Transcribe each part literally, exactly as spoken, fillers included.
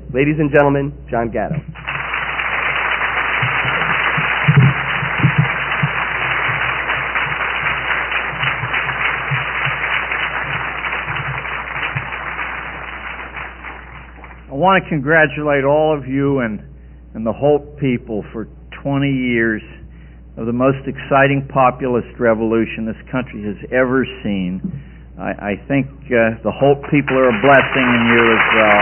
Ladies and gentlemen, John Gatto. I want to congratulate all of you and, and the Holt people for twenty years of the most exciting populist revolution this country has ever seen. I, I think uh, the Holt people are a blessing in you as well.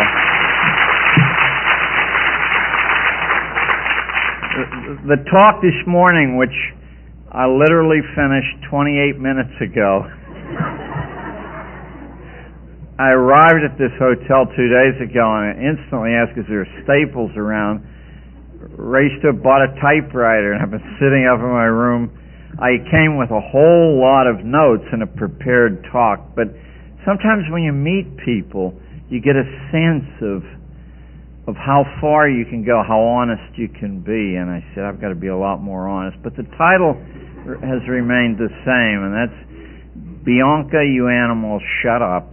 The, the talk this morning, which I literally finished twenty-eight minutes ago, I arrived at this hotel two days ago and I instantly asked, is there Staples around? Raced up, bought a typewriter, and I've been sitting up in my room. I came with a whole lot of notes and a prepared talk, but sometimes when you meet people, you get a sense of of how far you can go, how honest you can be, and I said, I've got to be a lot more honest. But the title has remained the same, and that's Bianca, You Animal, Shut Up,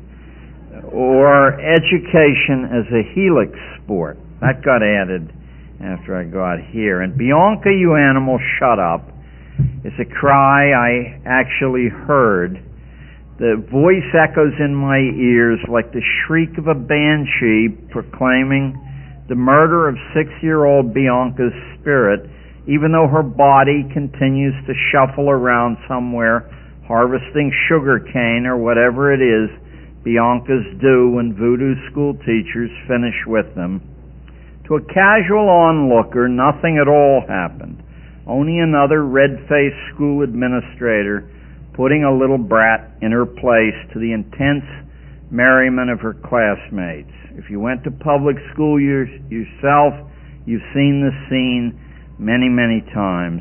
or Education as a Helix Sport. That got added after I got here. And Bianca, You Animal, Shut Up is a cry I actually heard. The voice echoes in my ears like the shriek of a banshee proclaiming the murder of six-year-old Bianca's spirit, even though her body continues to shuffle around somewhere, harvesting sugar cane or whatever it is Biancas do when voodoo school teachers finish with them. To a casual onlooker, nothing at all happened. Only another red-faced school administrator putting a little brat in her place to the intense merriment of her classmates. If you went to public school your, yourself, you've seen this scene many, many times.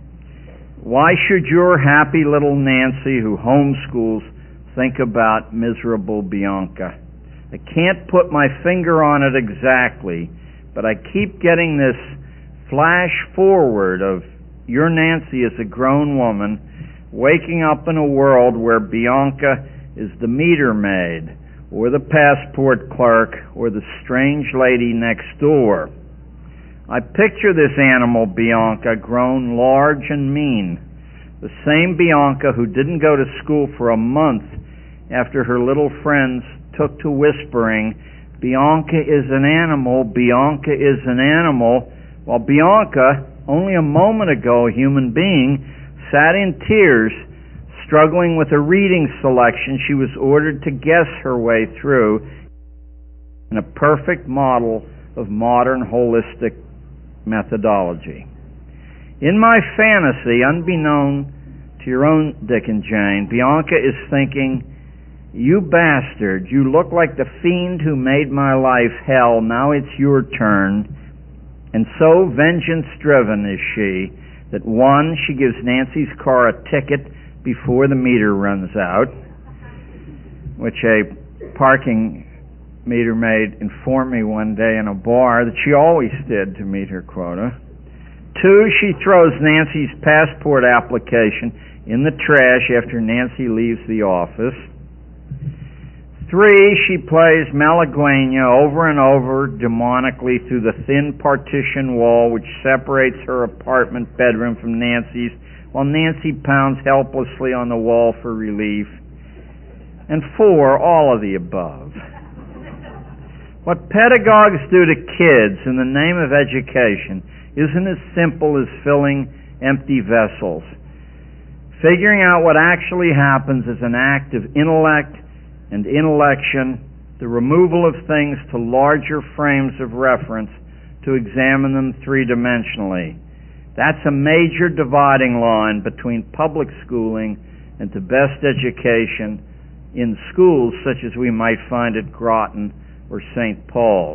Why should your happy little Nancy who homeschools think about miserable Bianca? I can't put my finger on it exactly, but I keep getting this flash forward of your Nancy as a grown woman waking up in a world where Bianca is the meter maid or the passport clerk or the strange lady next door. I picture this animal Bianca grown large and mean, the same Bianca who didn't go to school for a month after her little friends took to whispering, Bianca is an animal, Bianca is an animal, while Bianca, only a moment ago a human being, sat in tears, struggling with a reading selection she was ordered to guess her way through in a perfect model of modern holistic methodology. In my fantasy, unbeknown to your own Dick and Jane, Bianca is thinking, you bastard, you look like the fiend who made my life hell, now it's your turn. And so vengeance-driven is she, that one, she gives Nancy's car a ticket before the meter runs out, which a parking meter maid informed me one day in a bar that she always did to meet her quota. Two, she throws Nancy's passport application in the trash after Nancy leaves the office. Three, she plays Malagueña over and over demonically through the thin partition wall which separates her apartment bedroom from Nancy's, while Nancy pounds helplessly on the wall for relief. And four, all of the above. What pedagogues do to kids in the name of education isn't as simple as filling empty vessels. Figuring out what actually happens is an act of intellect and intellection, the removal of things to larger frames of reference to examine them three-dimensionally. That's a major dividing line between public schooling and the best education in schools such as we might find at Groton or Saint Paul's.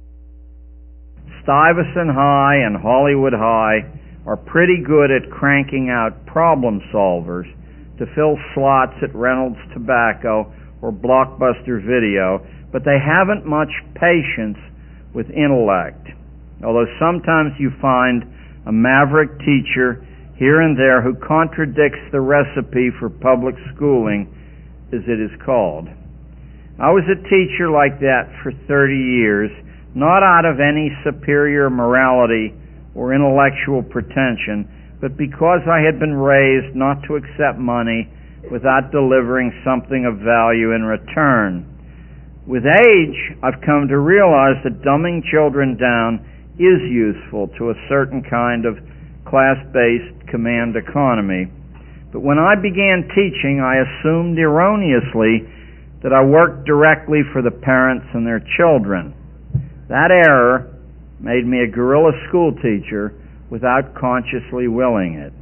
Stuyvesant High and Hollywood High are pretty good at cranking out problem solvers to fill slots at Reynolds Tobacco or Blockbuster Video, but they haven't much patience with intellect. Although sometimes you find a maverick teacher here and there who contradicts the recipe for public schooling, as it is called. I was a teacher like that for thirty years, not out of any superior morality or intellectual pretension, but because I had been raised not to accept money without delivering something of value in return. With age, I've come to realize that dumbing children down is useful to a certain kind of class-based command economy. But when I began teaching, I assumed erroneously that I worked directly for the parents and their children. That error made me a guerrilla school teacher without consciously willing it.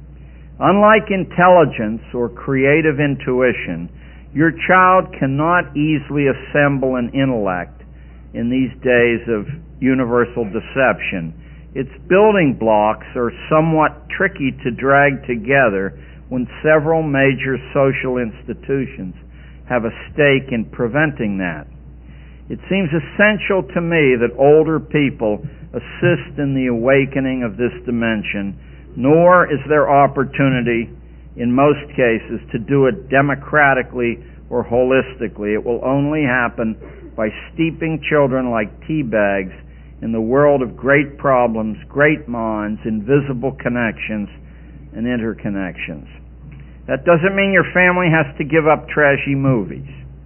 Unlike intelligence or creative intuition, your child cannot easily assemble an intellect in these days of universal deception. Its building blocks are somewhat tricky to drag together when several major social institutions have a stake in preventing that. It seems essential to me that older people assist in the awakening of this dimension, nor is there opportunity in most cases to do it democratically or holistically. It will only happen by steeping children like tea bags in the world of great problems, great minds, invisible connections, and interconnections. That doesn't mean your family has to give up trashy movies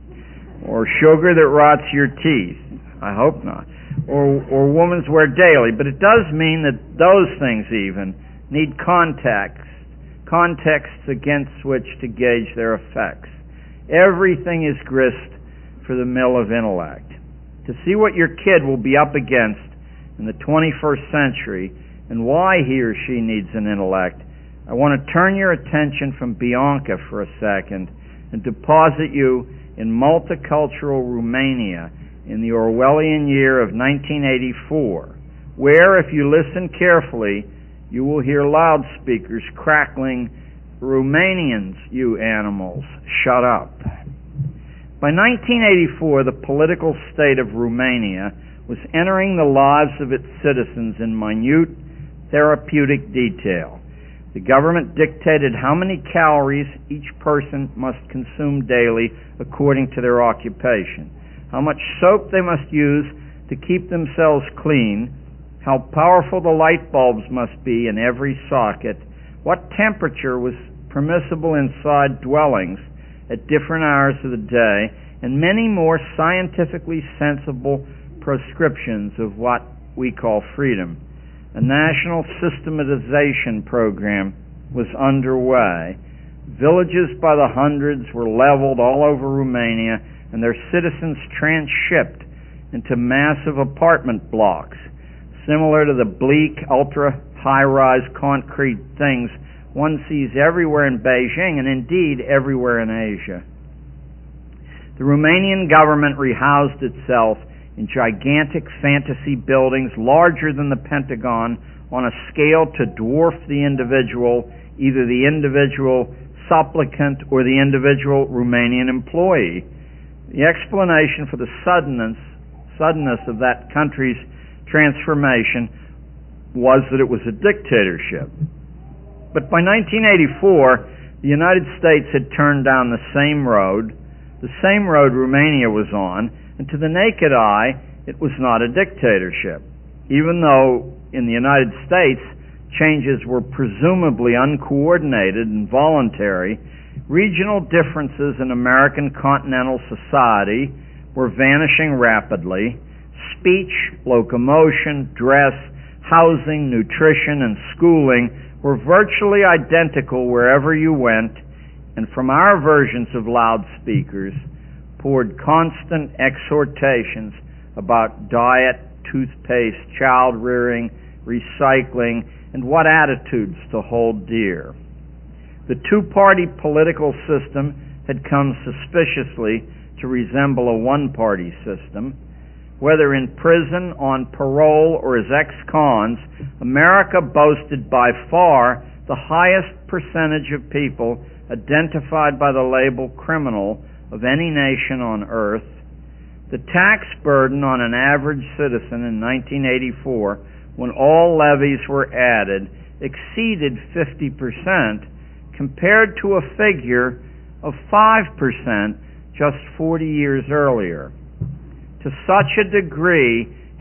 or sugar that rots your teeth. I hope not. Or, or women's wear daily. But it does mean that those things even need context, contexts against which to gauge their effects. Everything is grist for the mill of intellect. To see what your kid will be up against in the twenty-first century and why he or she needs an intellect, I want to turn your attention from Bianca for a second and deposit you in multicultural Romania in the Orwellian year of nineteen eighty-four, where, if you listen carefully, you will hear loudspeakers crackling, "Romanians, you animals, shut up." By nineteen eighty-four, the political state of Romania was entering the lives of its citizens in minute, therapeutic detail. The government dictated how many calories each person must consume daily according to their occupation, how much soap they must use to keep themselves clean, how powerful the light bulbs must be in every socket, what temperature was permissible inside dwellings at different hours of the day, and many more scientifically sensible prescriptions of what we call freedom. A national systematization program was underway. Villages by the hundreds were leveled all over Romania and their citizens transshipped into massive apartment blocks, similar to the bleak, ultra-high-rise concrete things one sees everywhere in Beijing and indeed everywhere in Asia. The Romanian government rehoused itself in gigantic fantasy buildings larger than the Pentagon on a scale to dwarf the individual, either the individual supplicant or the individual Romanian employee. The explanation for the suddenness, suddenness of that country's transformation was that it was a dictatorship. But by nineteen eighty-four, the United States had turned down the same road, the same road Romania was on, and to the naked eye, it was not a dictatorship. Even though in the United States, changes were presumably uncoordinated and voluntary, regional differences in American continental society were vanishing rapidly. Speech, locomotion, dress, housing, nutrition, and schooling were virtually identical wherever you went, and from our versions of loudspeakers poured constant exhortations about diet, toothpaste, child rearing, recycling, and what attitudes to hold dear. The two-party political system had come suspiciously to resemble a one-party system. Whether in prison, on parole, or as ex-cons, America boasted by far the highest percentage of people identified by the label criminal of any nation on earth. The tax burden on an average citizen in nineteen eighty-four, when all levies were added, exceeded fifty percent compared to a figure of five percent just forty years earlier. To such a degree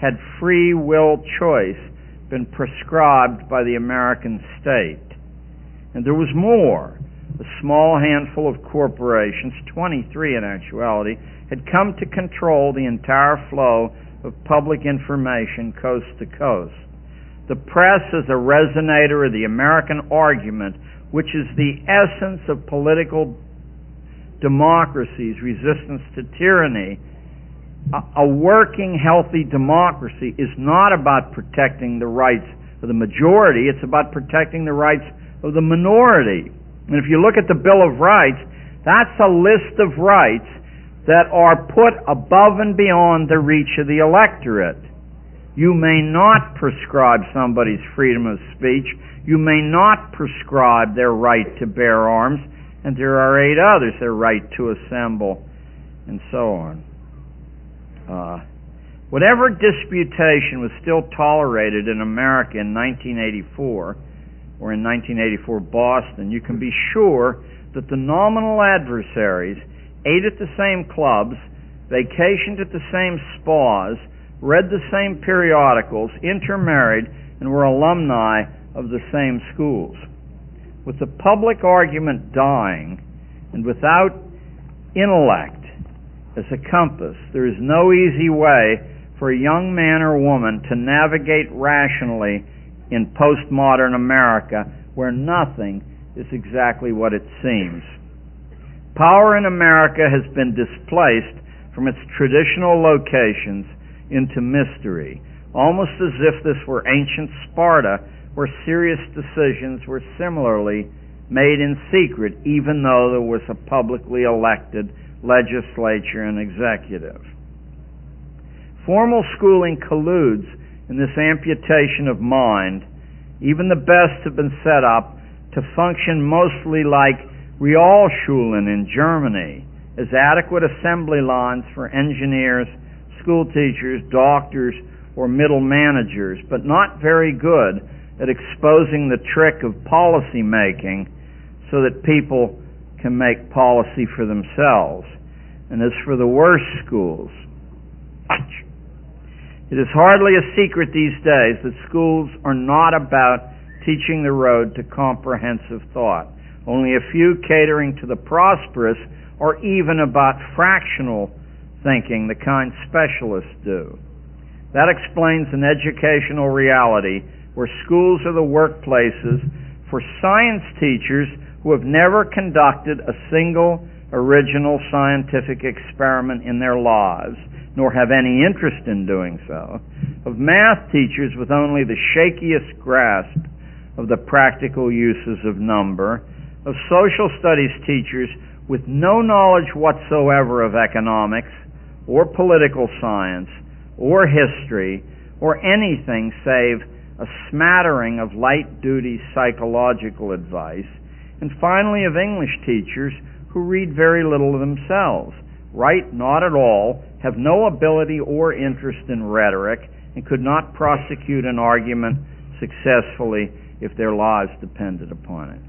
had free will choice been prescribed by the American state. And there was more. A small handful of corporations, twenty-three in actuality, had come to control the entire flow of public information coast to coast. The press is a resonator of the American argument, which is the essence of political democracy's resistance to tyranny. A, a working, healthy democracy is not about protecting the rights of the majority, it's about protecting the rights of the minority. And if you look at the Bill of Rights, that's a list of rights that are put above and beyond the reach of the electorate. You may not prescribe somebody's freedom of speech. You may not prescribe their right to bear arms. And there are eight others, their right to assemble, and so on. Uh, whatever disputation was still tolerated in America in nineteen eighty-four, or in nineteen eighty-four Boston, you can be sure that the nominal adversaries ate at the same clubs, vacationed at the same spas, read the same periodicals, intermarried, and were alumni of the same schools. With the public argument dying, and without intellect as a compass, there is no easy way for a young man or woman to navigate rationally in postmodern America, where nothing is exactly what it seems. Power in America has been displaced from its traditional locations into mystery, almost as if this were ancient Sparta, where serious decisions were similarly made in secret, even though there was a publicly elected legislature and executive. Formal schooling colludes in this amputation of mind. Even the best have been set up to function mostly like Realschulen in Germany, as adequate assembly lines for engineers, school teachers, doctors, or middle managers, but not very good at exposing the trick of policy making so that people can make policy for themselves. And as for the worst schools, it is hardly a secret these days that schools are not about teaching the road to comprehensive thought. Only a few catering to the prosperous, or even about fractional thinking, the kind specialists do. That explains an educational reality where schools are the workplaces for science teachers who have never conducted a single original scientific experiment in their lives, nor have any interest in doing so, of math teachers with only the shakiest grasp of the practical uses of number, of social studies teachers with no knowledge whatsoever of economics, or political science, or history, or anything save a smattering of light-duty psychological advice, and finally of English teachers who read very little themselves, write not at all, have no ability or interest in rhetoric, and could not prosecute an argument successfully if their lives depended upon it.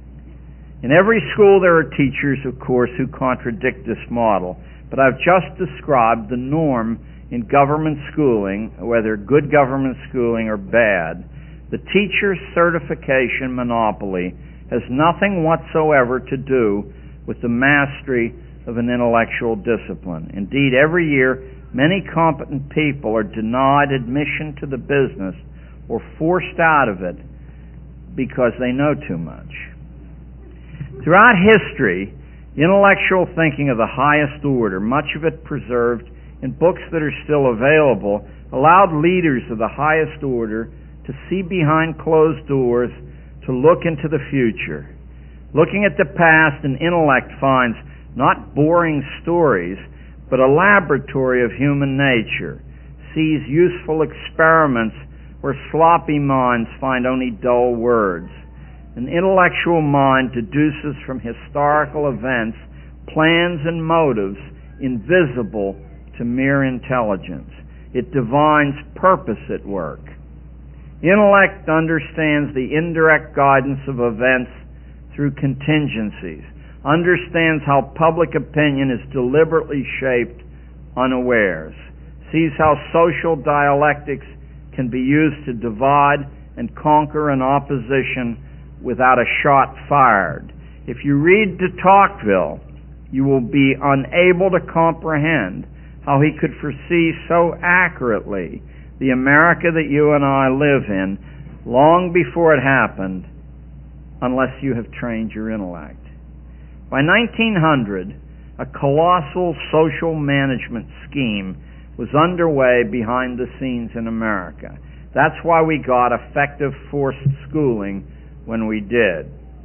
In every school there are teachers, of course, who contradict this model, but I've just described the norm in government schooling, whether good government schooling or bad. The teacher certification monopoly has nothing whatsoever to do with the mastery of an intellectual discipline. Indeed, every year, many competent people are denied admission to the business or forced out of it because they know too much. Throughout history, intellectual thinking of the highest order, much of it preserved in books that are still available, allowed leaders of the highest order to see behind closed doors, to look into the future. Looking at the past, an intellect finds not boring stories, but a laboratory of human nature, sees useful experiments where sloppy minds find only dull words. An intellectual mind deduces from historical events plans and motives invisible to mere intelligence. It divines purpose at work. Intellect understands the indirect guidance of events through contingencies, understands how public opinion is deliberately shaped unawares, sees how social dialectics can be used to divide and conquer an opposition without a shot fired. If you read de Tocqueville, you will be unable to comprehend how he could foresee so accurately the America that you and I live in long before it happened, unless you have trained your intellect. By nineteen hundred, a colossal social management scheme was underway behind the scenes in America. That's why we got effective forced schooling when we did.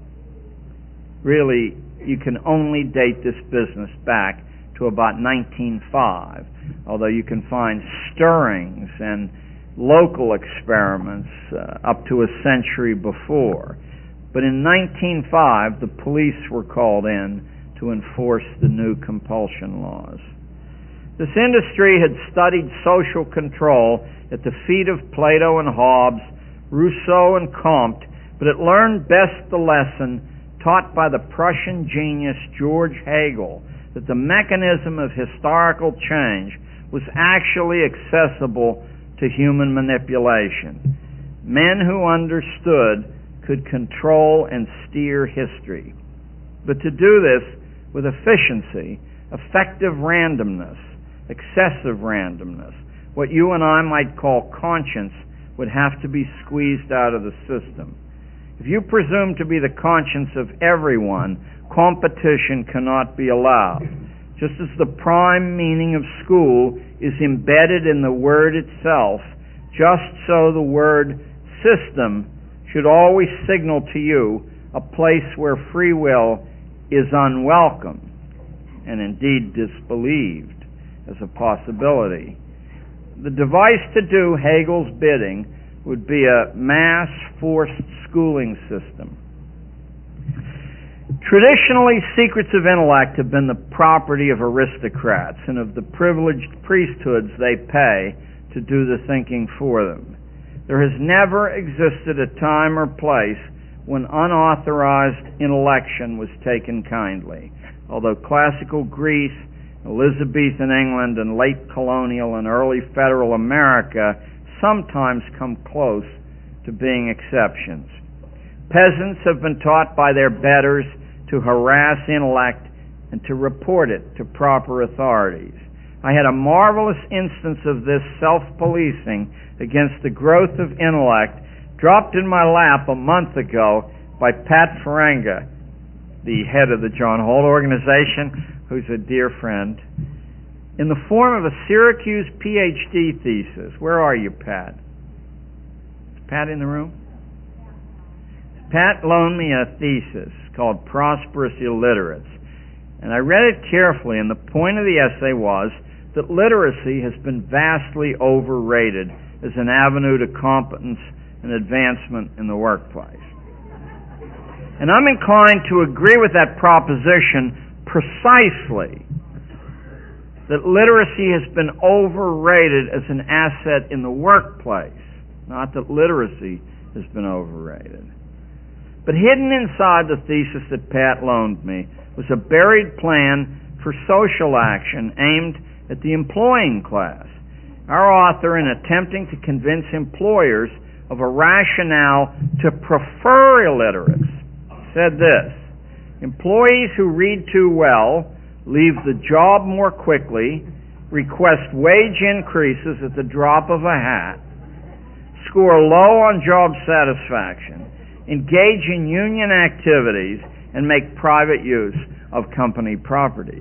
Really, you can only date this business back to about nineteen oh five, although you can find stirrings and local experiments uh, up to a century before. But in nineteen oh five, the police were called in to enforce the new compulsion laws. This industry had studied social control at the feet of Plato and Hobbes, Rousseau and Comte, but it learned best the lesson taught by the Prussian genius George Hegel, that the mechanism of historical change was actually accessible to human manipulation. Men who understood could control and steer history. But to do this with efficiency, effective randomness, excessive randomness, what you and I might call conscience, would have to be squeezed out of the system. If you presume to be the conscience of everyone, competition cannot be allowed. Just as the prime meaning of school is embedded in the word itself, just so the word system should always signal to you a place where free will is unwelcome and indeed disbelieved as a possibility. The device to do Hegel's bidding would be a mass forced schooling system. Traditionally, secrets of intellect have been the property of aristocrats and of the privileged priesthoods they pay to do the thinking for them. There has never existed a time or place when unauthorized intellection was taken kindly, although classical Greece, Elizabethan England, and late colonial and early federal America sometimes come close to being exceptions. Peasants have been taught by their betters to harass intellect and to report it to proper authorities. I had a marvelous instance of this self-policing against the growth of intellect dropped in my lap a month ago by Pat Ferenga, the head of the John Holt Organization, who's a dear friend, in the form of a Syracuse P H D thesis. Where are you, Pat? Is Pat in the room? Pat loaned me a thesis called Prosperous Illiterates, and I read it carefully, and the point of the essay was that literacy has been vastly overrated as an avenue to competence and advancement in the workplace. And I'm inclined to agree with that proposition precisely, that literacy has been overrated as an asset in the workplace, not that literacy has been overrated. But hidden inside the thesis that Pat loaned me was a buried plan for social action aimed at the employing class. Our author, in attempting to convince employers of a rationale to prefer illiterates, said this: employees who read too well leave the job more quickly, request wage increases at the drop of a hat, score low on job satisfaction, engage in union activities, and make private use of company property.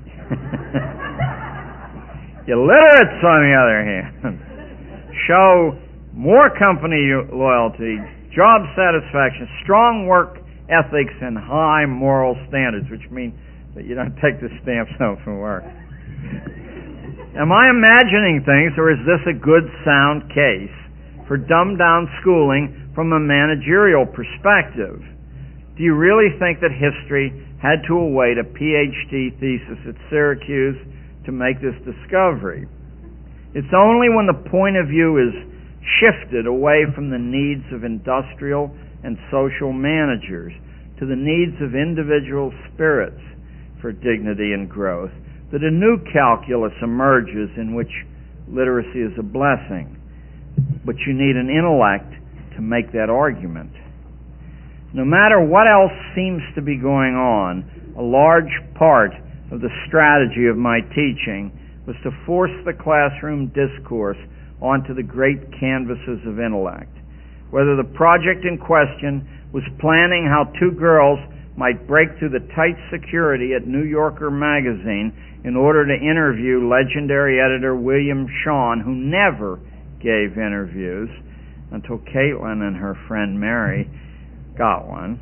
Illiterates, on the other hand, show more company loyalty, job satisfaction, strong work ethics, and high moral standards, which mean that you don't take the stamps home from work. Am I imagining things, or is this a good, sound case for dumbed-down schooling from a managerial perspective? Do you really think that history had to await a P H D thesis at Syracuse to make this discovery? It's only when the point of view is shifted away from the needs of industrial and social managers to the needs of individual spirits for dignity and growth that a new calculus emerges in which literacy is a blessing, but you need an intellect to make that argument. No matter what else seems to be going on, a large part of the strategy of my teaching was to force the classroom discourse onto the great canvases of intellect. Whether the project in question was planning how two girls might break through the tight security at New Yorker magazine in order to interview legendary editor William Shawn, who never gave interviews until Caitlin and her friend Mary got one,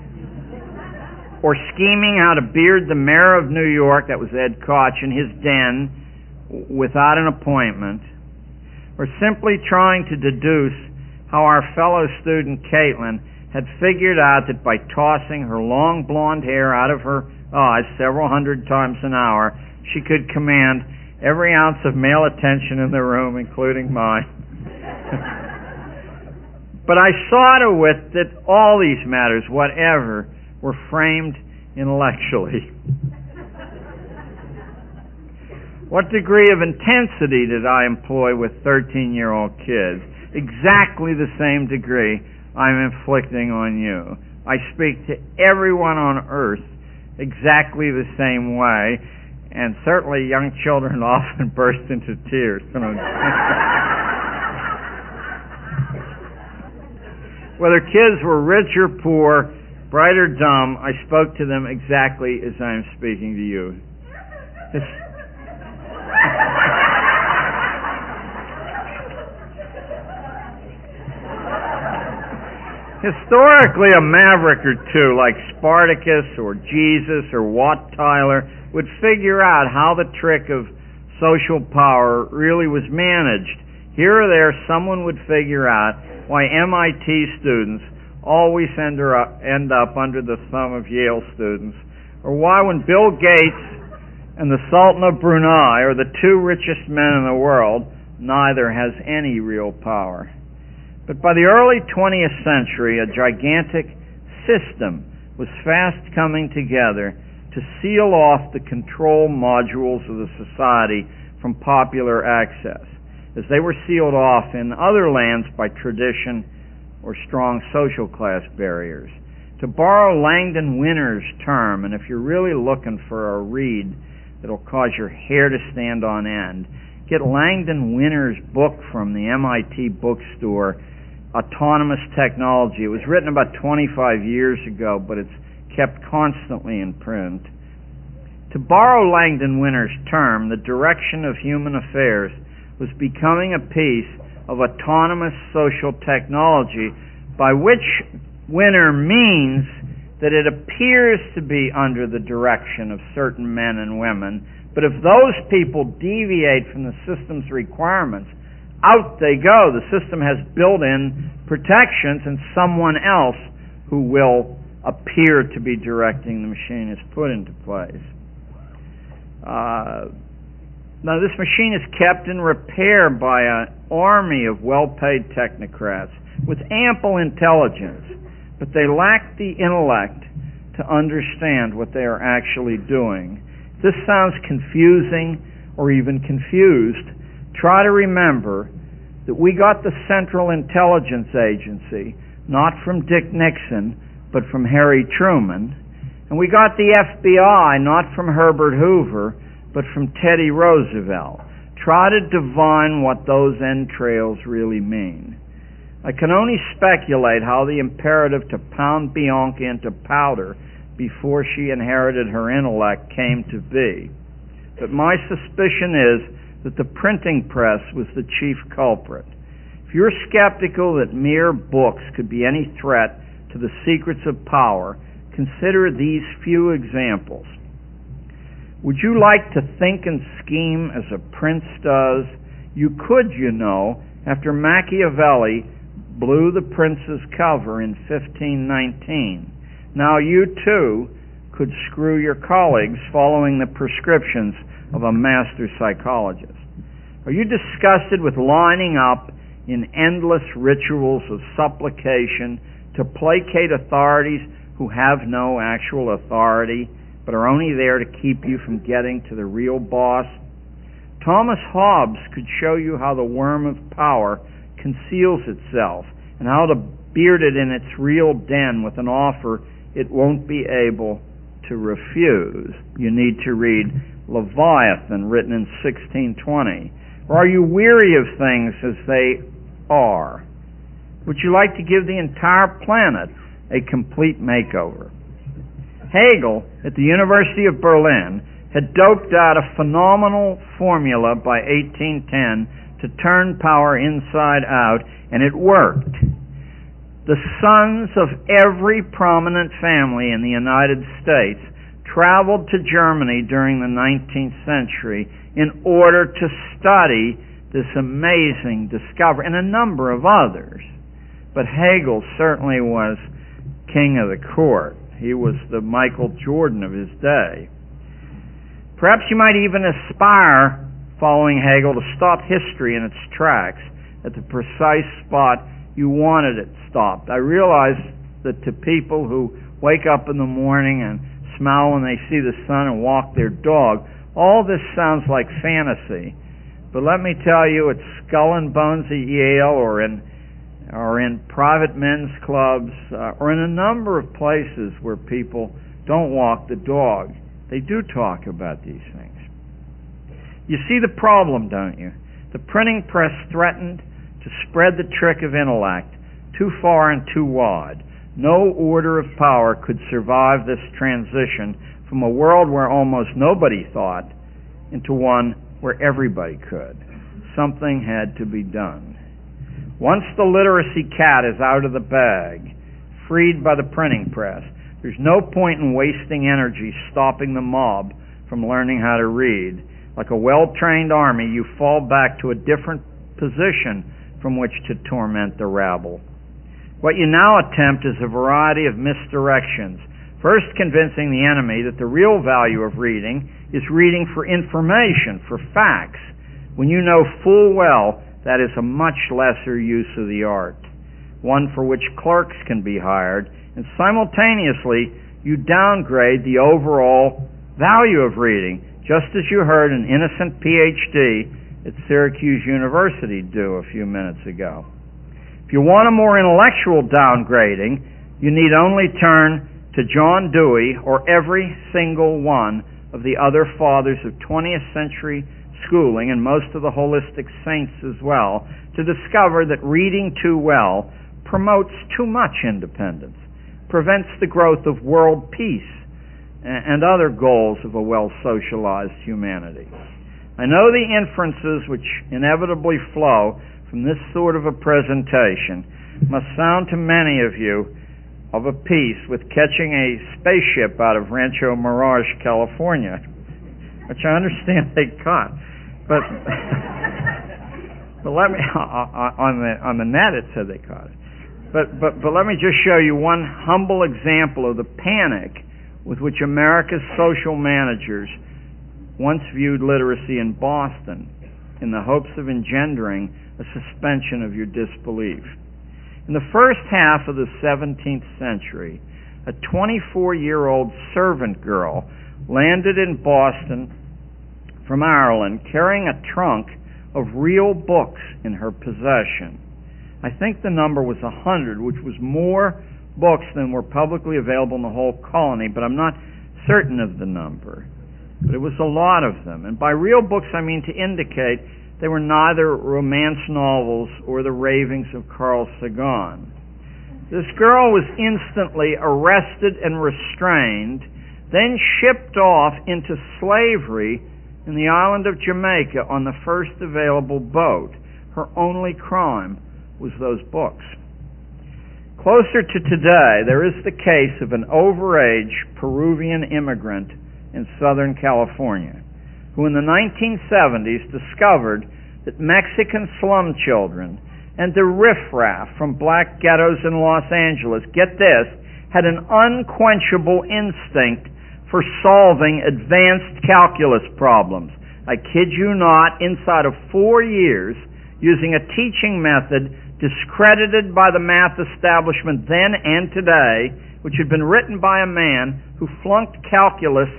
or scheming how to beard the mayor of New York, that was Ed Koch, in his den without an appointment, or simply trying to deduce how our fellow student Caitlin had figured out that by tossing her long blonde hair out of her eyes several hundred times an hour, she could command every ounce of male attention in the room, including mine. But I saw to it that all these matters, whatever, were framed intellectually. What degree of intensity did I employ with thirteen-year-old kids? Exactly the same degree I'm inflicting on you. I speak to everyone on earth exactly the same way, and certainly young children often burst into tears. Whether kids were rich or poor, bright or dumb, I spoke to them exactly as I am speaking to you. His- Historically, a maverick or two like Spartacus or Jesus or Wat Tyler would figure out how the trick of social power really was managed. Here or there, someone would figure out why M I T students always end up under the thumb of Yale students, or why when Bill Gates and the Sultan of Brunei are the two richest men in the world, neither has any real power. But by the early twentieth century, a gigantic system was fast coming together to seal off the control modules of the society from popular access, as they were sealed off in other lands by tradition or strong social class barriers. To borrow Langdon Winner's term, and if you're really looking for a read that'll cause your hair to stand on end, get Langdon Winner's book from the M I T bookstore, Autonomous Technology. It was written about twenty-five years ago, but it's kept constantly in print. To borrow Langdon Winner's term, the direction of human affairs was becoming a piece of autonomous social technology, by which Winner means that it appears to be under the direction of certain men and women, but if those people deviate from the system's requirements, out they go. The system has built-in protections, and someone else who will appear to be directing the machine is put into place. Uh, now, this machine is kept in repair by an army of well-paid technocrats with ample intelligence, but they lack the intellect to understand what they are actually doing. If this sounds confusing or even confused, try to remember that we got the Central Intelligence Agency not from Dick Nixon, but from Harry Truman, and we got the F B I not from Herbert Hoover, but from Teddy Roosevelt. Try to divine what those entrails really mean. I can only speculate how the imperative to pound Bianca into powder before she inherited her intellect came to be. But my suspicion is that the printing press was the chief culprit. If you're skeptical that mere books could be any threat to the secrets of power, consider these few examples. Would you like to think and scheme as a prince does? You could, you know, after Machiavelli blew the prince's cover in fifteen nineteen. Now you, too, could screw your colleagues following the prescriptions of a master psychologist. Are you disgusted with lining up in endless rituals of supplication to placate authorities who have no actual authority, but are only there to keep you from getting to the real boss? Thomas Hobbes could show you how the worm of power conceals itself and how to beard it in its real den with an offer it won't be able to refuse. You need to read Leviathan, written in sixteen twenty. Or are you weary of things as they are? Would you like to give the entire planet a complete makeover? Hegel, at the University of Berlin, had doped out a phenomenal formula by eighteen ten to turn power inside out, and it worked. The sons of every prominent family in the United States traveled to Germany during the nineteenth century in order to study this amazing discovery, and a number of others. But Hegel certainly was king of the court. He was the Michael Jordan of his day. Perhaps you might even aspire, following Hegel, to stop history in its tracks at the precise spot you wanted it stopped. I realize that to people who wake up in the morning and smile when they see the sun and walk their dog, all this sounds like fantasy. But let me tell you, at Skull and Bones at Yale, or in or in private men's clubs, uh, or in a number of places where people don't walk the dog, they do talk about these things. You see the problem, don't you? The printing press threatened to spread the trick of intellect too far and too wide. No order of power could survive this transition from a world where almost nobody thought into one where everybody could. Something had to be done. Once the literacy cat is out of the bag, freed by the printing press, there's no point in wasting energy stopping the mob from learning how to read. Like a well-trained army, you fall back to a different position from which to torment the rabble. What you now attempt is a variety of misdirections. First, convincing the enemy that the real value of reading is reading for information, for facts, when you know full well that is a much lesser use of the art, one for which clerks can be hired, and simultaneously you downgrade the overall value of reading, just as you heard an innocent P H D at Syracuse University do a few minutes ago. If you want a more intellectual downgrading, you need only turn to John Dewey or every single one of the other fathers of twentieth century schooling, and most of the holistic saints as well, to discover that reading too well promotes too much independence, prevents the growth of world peace and other goals of a well-socialized humanity. I know the inferences which inevitably flow from this sort of a presentation must sound to many of you of a piece with catching a spaceship out of Rancho Mirage, California, which I understand they caught. But but let me on the on the net it said they caught it. But but but let me just show you one humble example of the panic with which America's social managers once viewed literacy in Boston, in the hopes of engendering a suspension of your disbelief. In the first half of the seventeenth century, a twenty-four-year-old servant girl landed in Boston from Ireland carrying a trunk of real books in her possession. I think the number was a hundred, which was more books than were publicly available in the whole colony, but I'm not certain of the number. But it was a lot of them. And by real books, I mean to indicate they were neither romance novels or the ravings of Carl Sagan. This girl was instantly arrested and restrained, then shipped off into slavery in the island of Jamaica on the first available boat. Her only crime was those books. Closer to today, there is the case of an overage Peruvian immigrant in Southern California, who in the nineteen seventies discovered that Mexican slum children and the riffraff from black ghettos in Los Angeles, get this, had an unquenchable instinct for solving advanced calculus problems. I kid you not, inside of four years, using a teaching method discredited by the math establishment then and today, which had been written by a man who flunked calculus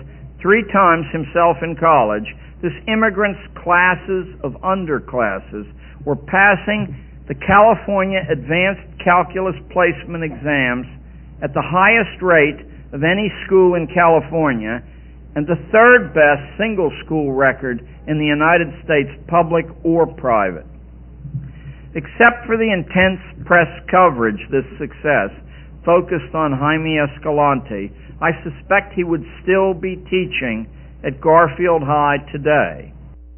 three times himself in college, this immigrant's classes of underclasses were passing the California Advanced Calculus Placement exams at the highest rate of any school in California and the third best single school record in the United States, public or private. Except for the intense press coverage this success focused on Jaime Escalante, I suspect he would still be teaching at Garfield High today.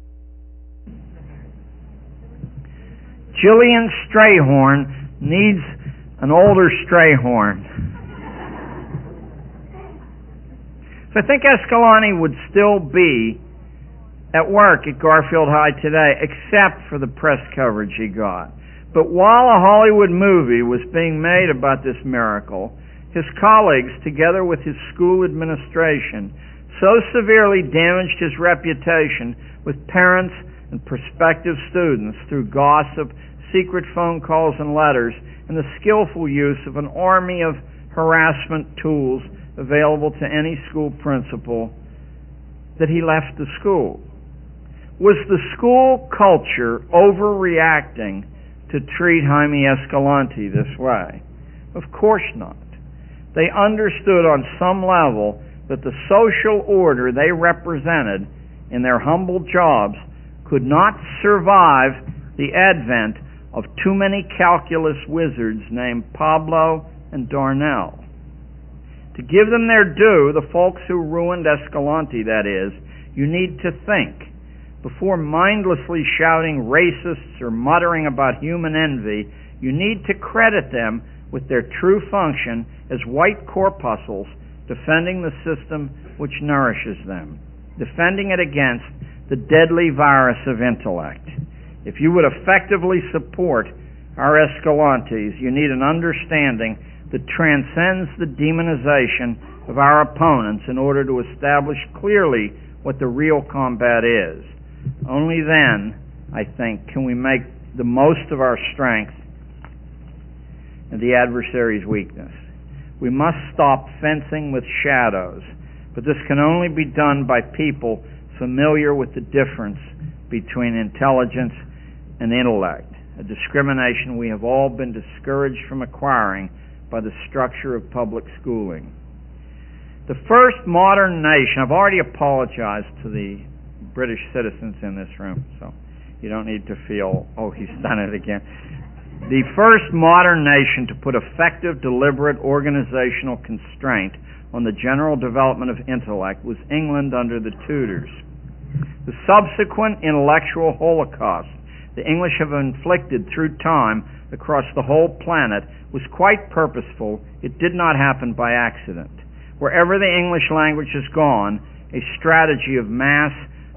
Jillian Strayhorn needs an older Strayhorn. So I think Escalante would still be at work at Garfield High today, except for the press coverage he got. But while a Hollywood movie was being made about this miracle, his colleagues, together with his school administration, so severely damaged his reputation with parents and prospective students through gossip, secret phone calls and letters, and the skillful use of an army of harassment tools available to any school principal, that he left the school. Was the school culture overreacting to treat Jaime Escalante this way? Of course not. They understood on some level that the social order they represented in their humble jobs could not survive the advent of too many calculus wizards named Pablo and Darnell. To give them their due, the folks who ruined Escalante, that is, you need to think. Before mindlessly shouting racists or muttering about human envy, you need to credit them with their true function as white corpuscles defending the system which nourishes them, defending it against the deadly virus of intellect. If you would effectively support our Escalantes, you need an understanding that transcends the demonization of our opponents in order to establish clearly what the real combat is. Only then, I think, can we make the most of our strength and the adversary's weakness. We must stop fencing with shadows, but this can only be done by people familiar with the difference between intelligence and intellect, a discrimination we have all been discouraged from acquiring by the structure of public schooling. The first modern nation, I've already apologized to the British citizens in this room, so you don't need to feel, oh, he's done it again. The first modern nation to put effective, deliberate organizational constraint on the general development of intellect was England under the Tudors. The subsequent intellectual holocaust the English have inflicted through time across the whole planet was quite purposeful. It did not happen by accident. Wherever the English language has gone, a strategy of mass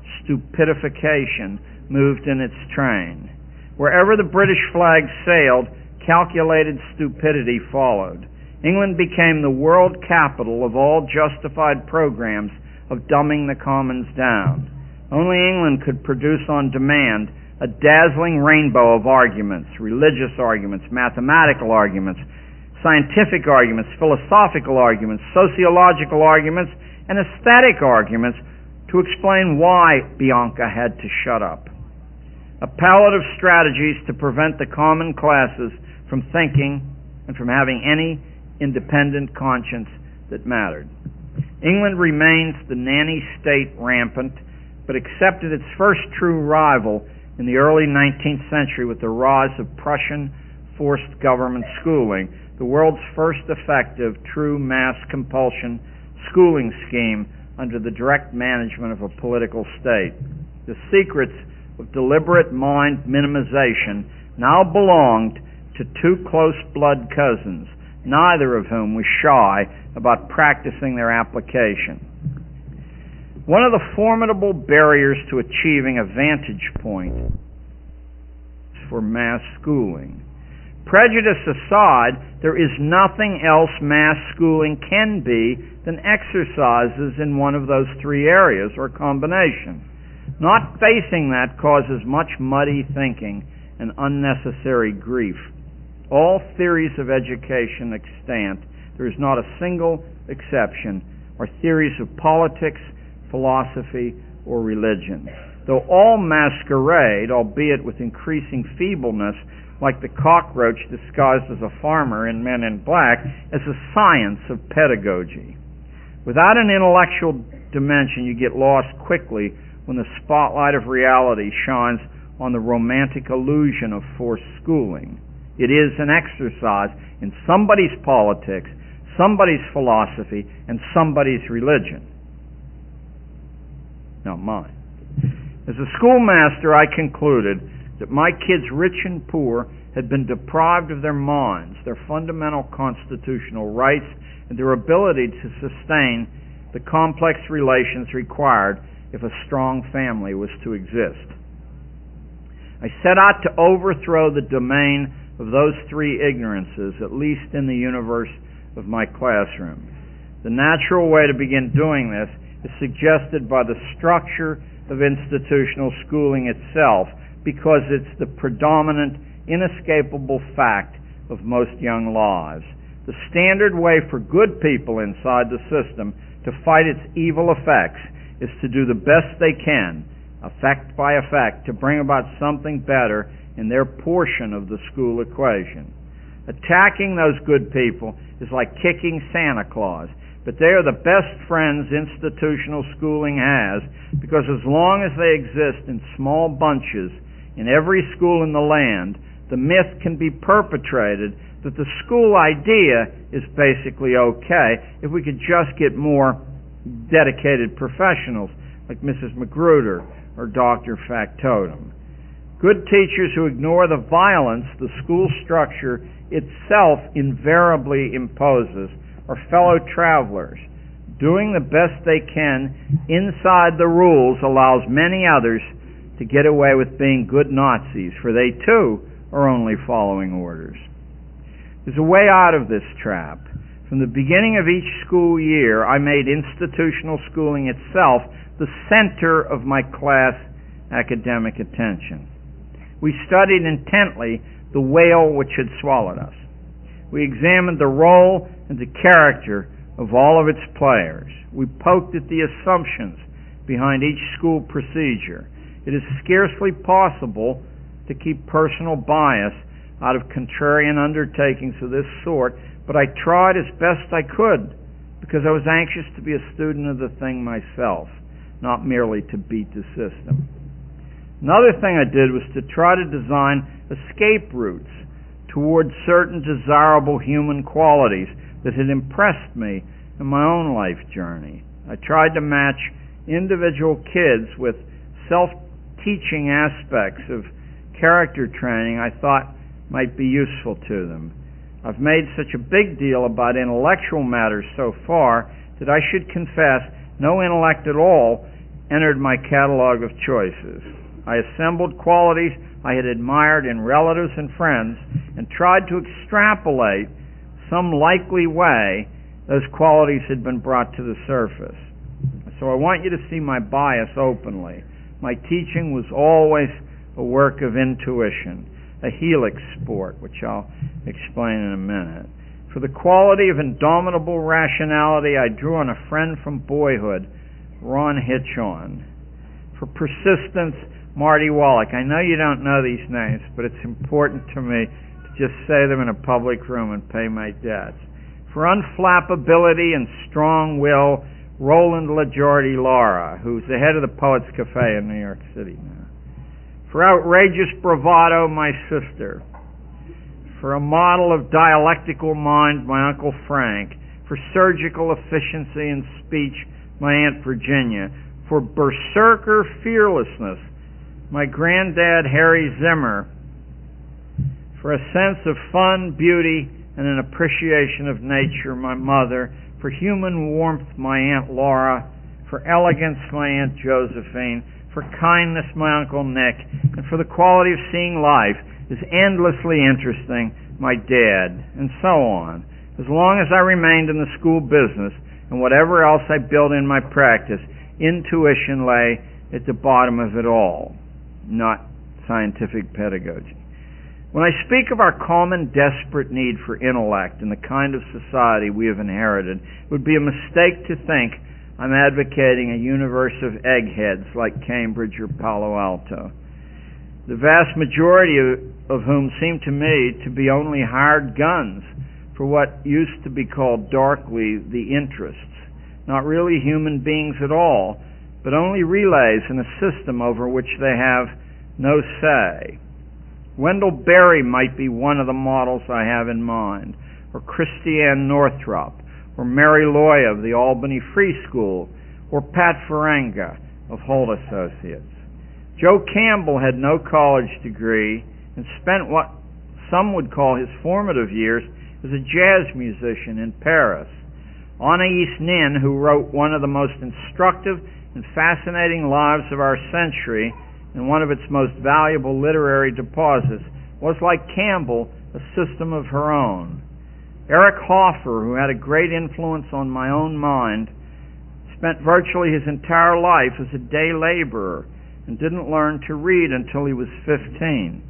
stupidification moved in its train. Wherever the British flag sailed, calculated stupidity followed. England became the world capital of all justified programs of dumbing the commons down. Only England could produce on demand a dazzling rainbow of arguments, religious arguments, mathematical arguments, scientific arguments, philosophical arguments, sociological arguments, and aesthetic arguments to explain why Bianca had to shut up. A palette of strategies to prevent the common classes from thinking and from having any independent conscience that mattered. England remains the nanny state rampant, but accepted its first true rival in the early nineteenth century with the rise of Prussian forced government schooling, the world's first effective true mass compulsion schooling scheme under the direct management of a political state. The secrets of deliberate mind minimization now belonged to two close blood cousins, neither of whom was shy about practicing their application. One of the formidable barriers to achieving a vantage point for mass schooling. Prejudice aside, there is nothing else mass schooling can be than exercises in one of those three areas or combination. Not facing that causes much muddy thinking and unnecessary grief. All theories of education extant, there is not a single exception, are theories of politics, philosophy, or religion, though all masquerade, albeit with increasing feebleness, like the cockroach disguised as a farmer in Men in Black, as a science of pedagogy. Without an intellectual dimension, you get lost quickly when the spotlight of reality shines on the romantic illusion of forced schooling. It is an exercise in somebody's politics, somebody's philosophy, and somebody's religion. Not mine. As a schoolmaster, I concluded that my kids, rich and poor, had been deprived of their minds, their fundamental constitutional rights, and their ability to sustain the complex relations required if a strong family was to exist. I set out to overthrow the domain of those three ignorances, at least in the universe of my classroom. The natural way to begin doing this is suggested by the structure of institutional schooling itself, because it's the predominant, inescapable fact of most young lives. The standard way for good people inside the system to fight its evil effects is to do the best they can, effect by effect, to bring about something better in their portion of the school equation. Attacking those good people is like kicking Santa Claus, but they are the best friends institutional schooling has, because as long as they exist in small bunches in every school in the land, the myth can be perpetrated that the school idea is basically okay if we could just get more dedicated professionals like Missus Magruder or Doctor Factotum. Good teachers who ignore the violence the school structure itself invariably imposes are fellow travelers. Doing the best they can inside the rules allows many others to get away with being good Nazis, for they too are only following orders. There's a way out of this trap. From the beginning of each school year, I made institutional schooling itself the center of my class academic attention. We studied intently the whale which had swallowed us. We examined the role and the character of all of its players. We poked at the assumptions behind each school procedure. It is scarcely possible to keep personal bias out of contrarian undertakings of this sort, but I tried as best I could because I was anxious to be a student of the thing myself, not merely to beat the system. Another thing I did was to try to design escape routes towards certain desirable human qualities that had impressed me in my own life journey. I tried to match individual kids with self-teaching aspects of character training I thought might be useful to them. I've made such a big deal about intellectual matters so far that I should confess no intellect at all entered my catalog of choices. I assembled qualities I had admired in relatives and friends and tried to extrapolate some likely way those qualities had been brought to the surface. So I want you to see my bias openly. My teaching was always a work of intuition, a helix sport, which I'll explain in a minute. For the quality of indomitable rationality, I drew on a friend from boyhood, Ron Hitchon. For persistence, Marty Wallach. I know you don't know these names, but it's important to me to just say them in a public room and pay my debts. For unflappability and strong will, Roland LaJordy Lara, who's the head of the Poets Cafe in New York City now. For outrageous bravado, my sister. For a model of dialectical mind, my Uncle Frank. For surgical efficiency in speech, my Aunt Virginia. For berserker fearlessness, my granddad Harry Zimmer. For a sense of fun, beauty, and an appreciation of nature, my mother. For human warmth, my Aunt Laura. For elegance, my Aunt Josephine. For kindness, my Uncle Nick. And for the quality of seeing life is endlessly interesting, my dad, and so on. As long as I remained in the school business and whatever else I built in my practice, intuition lay at the bottom of it all, not scientific pedagogy. When I speak of our common desperate need for intellect and the kind of society we have inherited, it would be a mistake to think I'm advocating a universe of eggheads like Cambridge or Palo Alto, the vast majority of, of whom seem to me to be only hired guns for what used to be called darkly the interests, not really human beings at all, but only relays in a system over which they have no say. Wendell Berry might be one of the models I have in mind, or Christiane Northrup, or Mary Loy of the Albany Free School, or Pat Ferenga of Holt Associates. Joe Campbell had no college degree and spent what some would call his formative years as a jazz musician in Paris. Anais Nin, who wrote one of the most instructive and fascinating lives of our century and one of its most valuable literary deposits, was, like Campbell, a system of her own. Eric Hoffer, who had a great influence on my own mind, spent virtually his entire life as a day laborer and didn't learn to read until he was fifteen.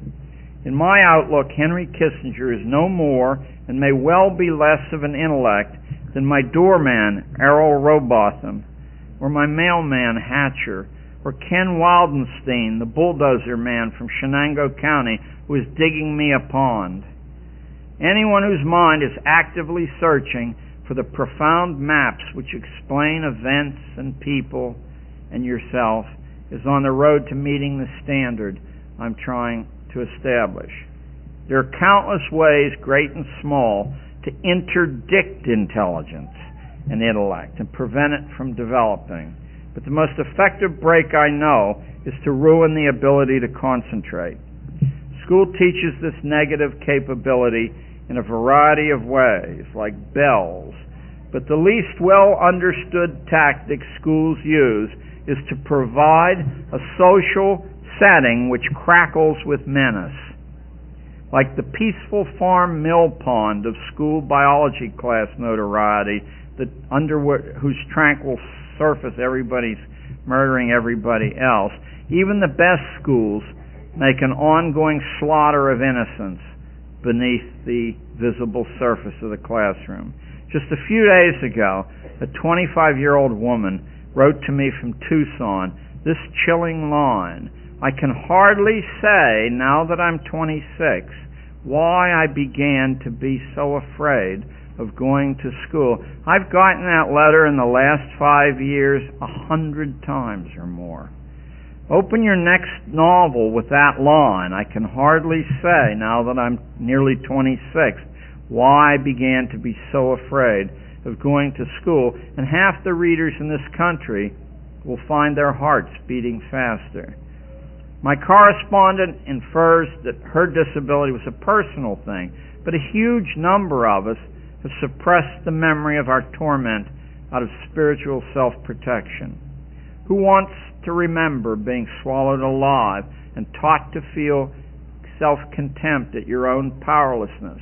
In my outlook, Henry Kissinger is no more and may well be less of an intellect than my doorman, Errol Robotham, or my mailman, Hatcher, or Ken Wildenstein, the bulldozer man from Shenango County, who is digging me a pond. Anyone whose mind is actively searching for the profound maps which explain events and people and yourself is on the road to meeting the standard I'm trying to establish. There are countless ways, great and small, to interdict intelligence and intellect and prevent it from developing. But the most effective break I know is to ruin the ability to concentrate. School teaches this negative capability in a variety of ways, like bells, but the least well understood tactic schools use is to provide a social setting which crackles with menace. Like the peaceful farm mill pond of school biology class notoriety that under whose tranquil surface everybody's murdering everybody else, even the best schools make an ongoing slaughter of innocence beneath the visible surface of the classroom. Just a few days ago, a twenty-five-year-old woman wrote to me from Tucson this chilling line: "I can hardly say, now that I'm twenty-six, why I began to be so afraid of going to school." I've gotten that letter in the last five years a hundred times or more. Open your next novel with that line: "I can hardly say, now that I'm nearly twenty-six, why I began to be so afraid of going to school," and half the readers in this country will find their hearts beating faster. My correspondent infers that her disability was a personal thing, but a huge number of us have suppressed the memory of our torment out of spiritual self-protection. Who wants to remember being swallowed alive and taught to feel self-contempt at your own powerlessness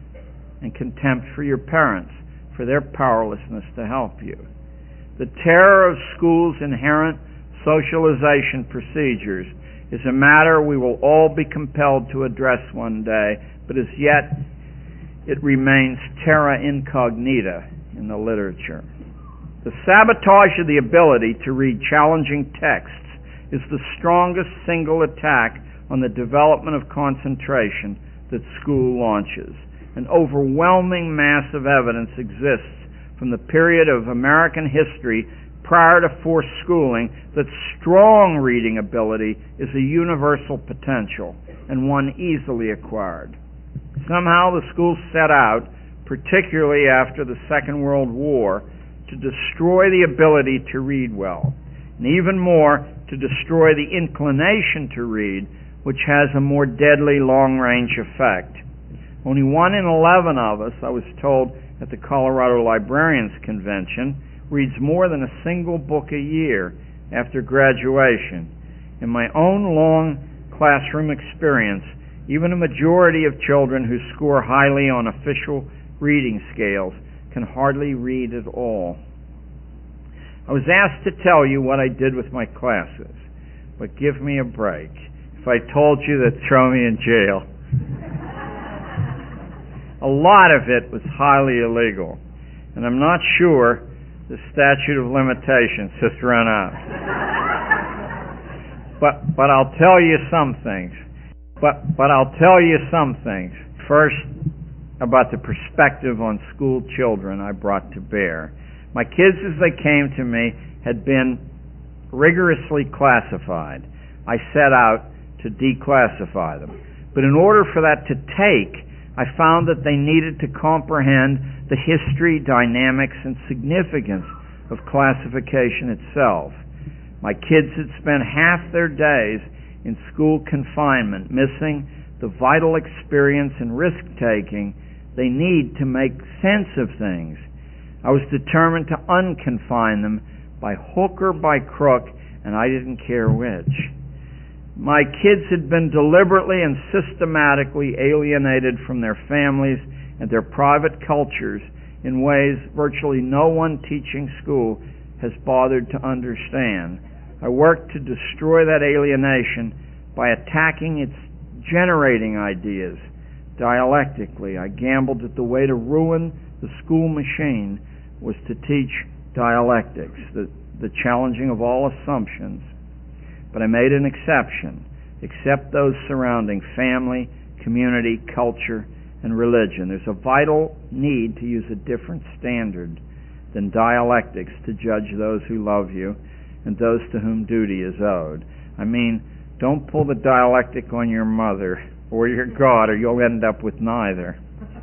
and contempt for your parents for their powerlessness to help you? The terror of school's inherent socialization procedures is a matter we will all be compelled to address one day, but as yet it remains terra incognita in the literature. The sabotage of the ability to read challenging texts is the strongest single attack on the development of concentration that school launches. An overwhelming mass of evidence exists from the period of American history prior to forced schooling that strong reading ability is a universal potential and one easily acquired. Somehow the schools set out, particularly after the Second World War, to destroy the ability to read well, and even more, to destroy the inclination to read, which has a more deadly long-range effect. Only one in eleven of us, I was told at the Colorado Librarians Convention, reads more than a single book a year after graduation. In my own long classroom experience, even a majority of children who score highly on official reading scales can hardly read at all. I was asked to tell you what I did with my classes, but give me a break if I told you that throw me in jail. A lot of it was highly illegal, and I'm not sure the statute of limitations has run out. But but I'll tell you some things. But but I'll tell you some things. First, about the perspective on school children I brought to bear. My kids, as they came to me, had been rigorously classified. I set out to declassify them. But in order for that to take, I found that they needed to comprehend the history, dynamics, and significance of classification itself. My kids had spent half their days in school confinement, missing the vital experience and risk-taking they need to make sense of things. I was determined to unconfine them by hook or by crook, and I didn't care which. My kids had been deliberately and systematically alienated from their families and their private cultures in ways virtually no one teaching school has bothered to understand. I worked to destroy that alienation by attacking its generating ideas dialectically. I gambled that the way to ruin the school machine was to teach dialectics, the, the challenging of all assumptions. But I made an exception, except those surrounding family, community, culture, and religion. There's a vital need to use a different standard than dialectics to judge those who love you and those to whom duty is owed. I mean, don't pull the dialectic on your mother or your God, or you'll end up with neither.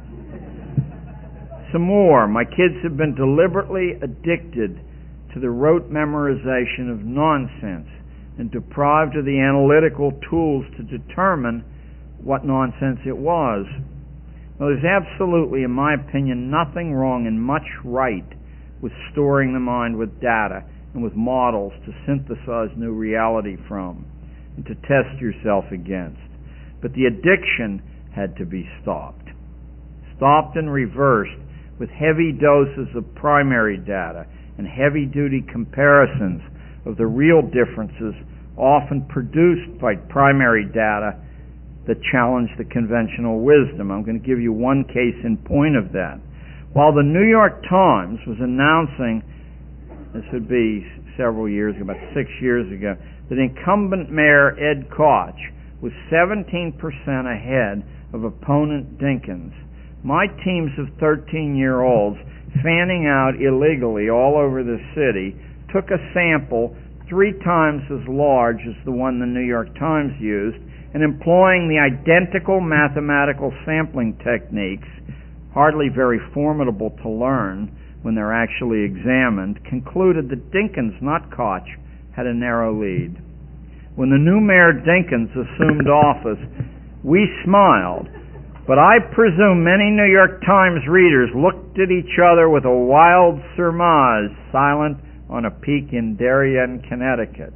Some more. My kids have been deliberately addicted to the rote memorization of nonsense and deprived of the analytical tools to determine what nonsense it was. Now, there's absolutely, in my opinion, nothing wrong and much right with storing the mind with data and with models to synthesize new reality from and to test yourself against. But the addiction had to be stopped. Stopped and reversed with heavy doses of primary data and heavy-duty comparisons of the real differences often produced by primary data that challenge the conventional wisdom. I'm going to give you one case in point of that. While the New York Times was announcing, this would be several years ago, about six years ago, that incumbent mayor Ed Koch was seventeen percent ahead of opponent Dinkins, my teams of thirteen-year-olds fanning out illegally all over the city took a sample three times as large as the one the New York Times used, and employing the identical mathematical sampling techniques, hardly very formidable to learn when they're actually examined, concluded that Dinkins, not Koch, had a narrow lead. When the new mayor Dinkins assumed office, we smiled, but I presume many New York Times readers looked at each other with a wild surmise, silent on a peak in Darien, Connecticut.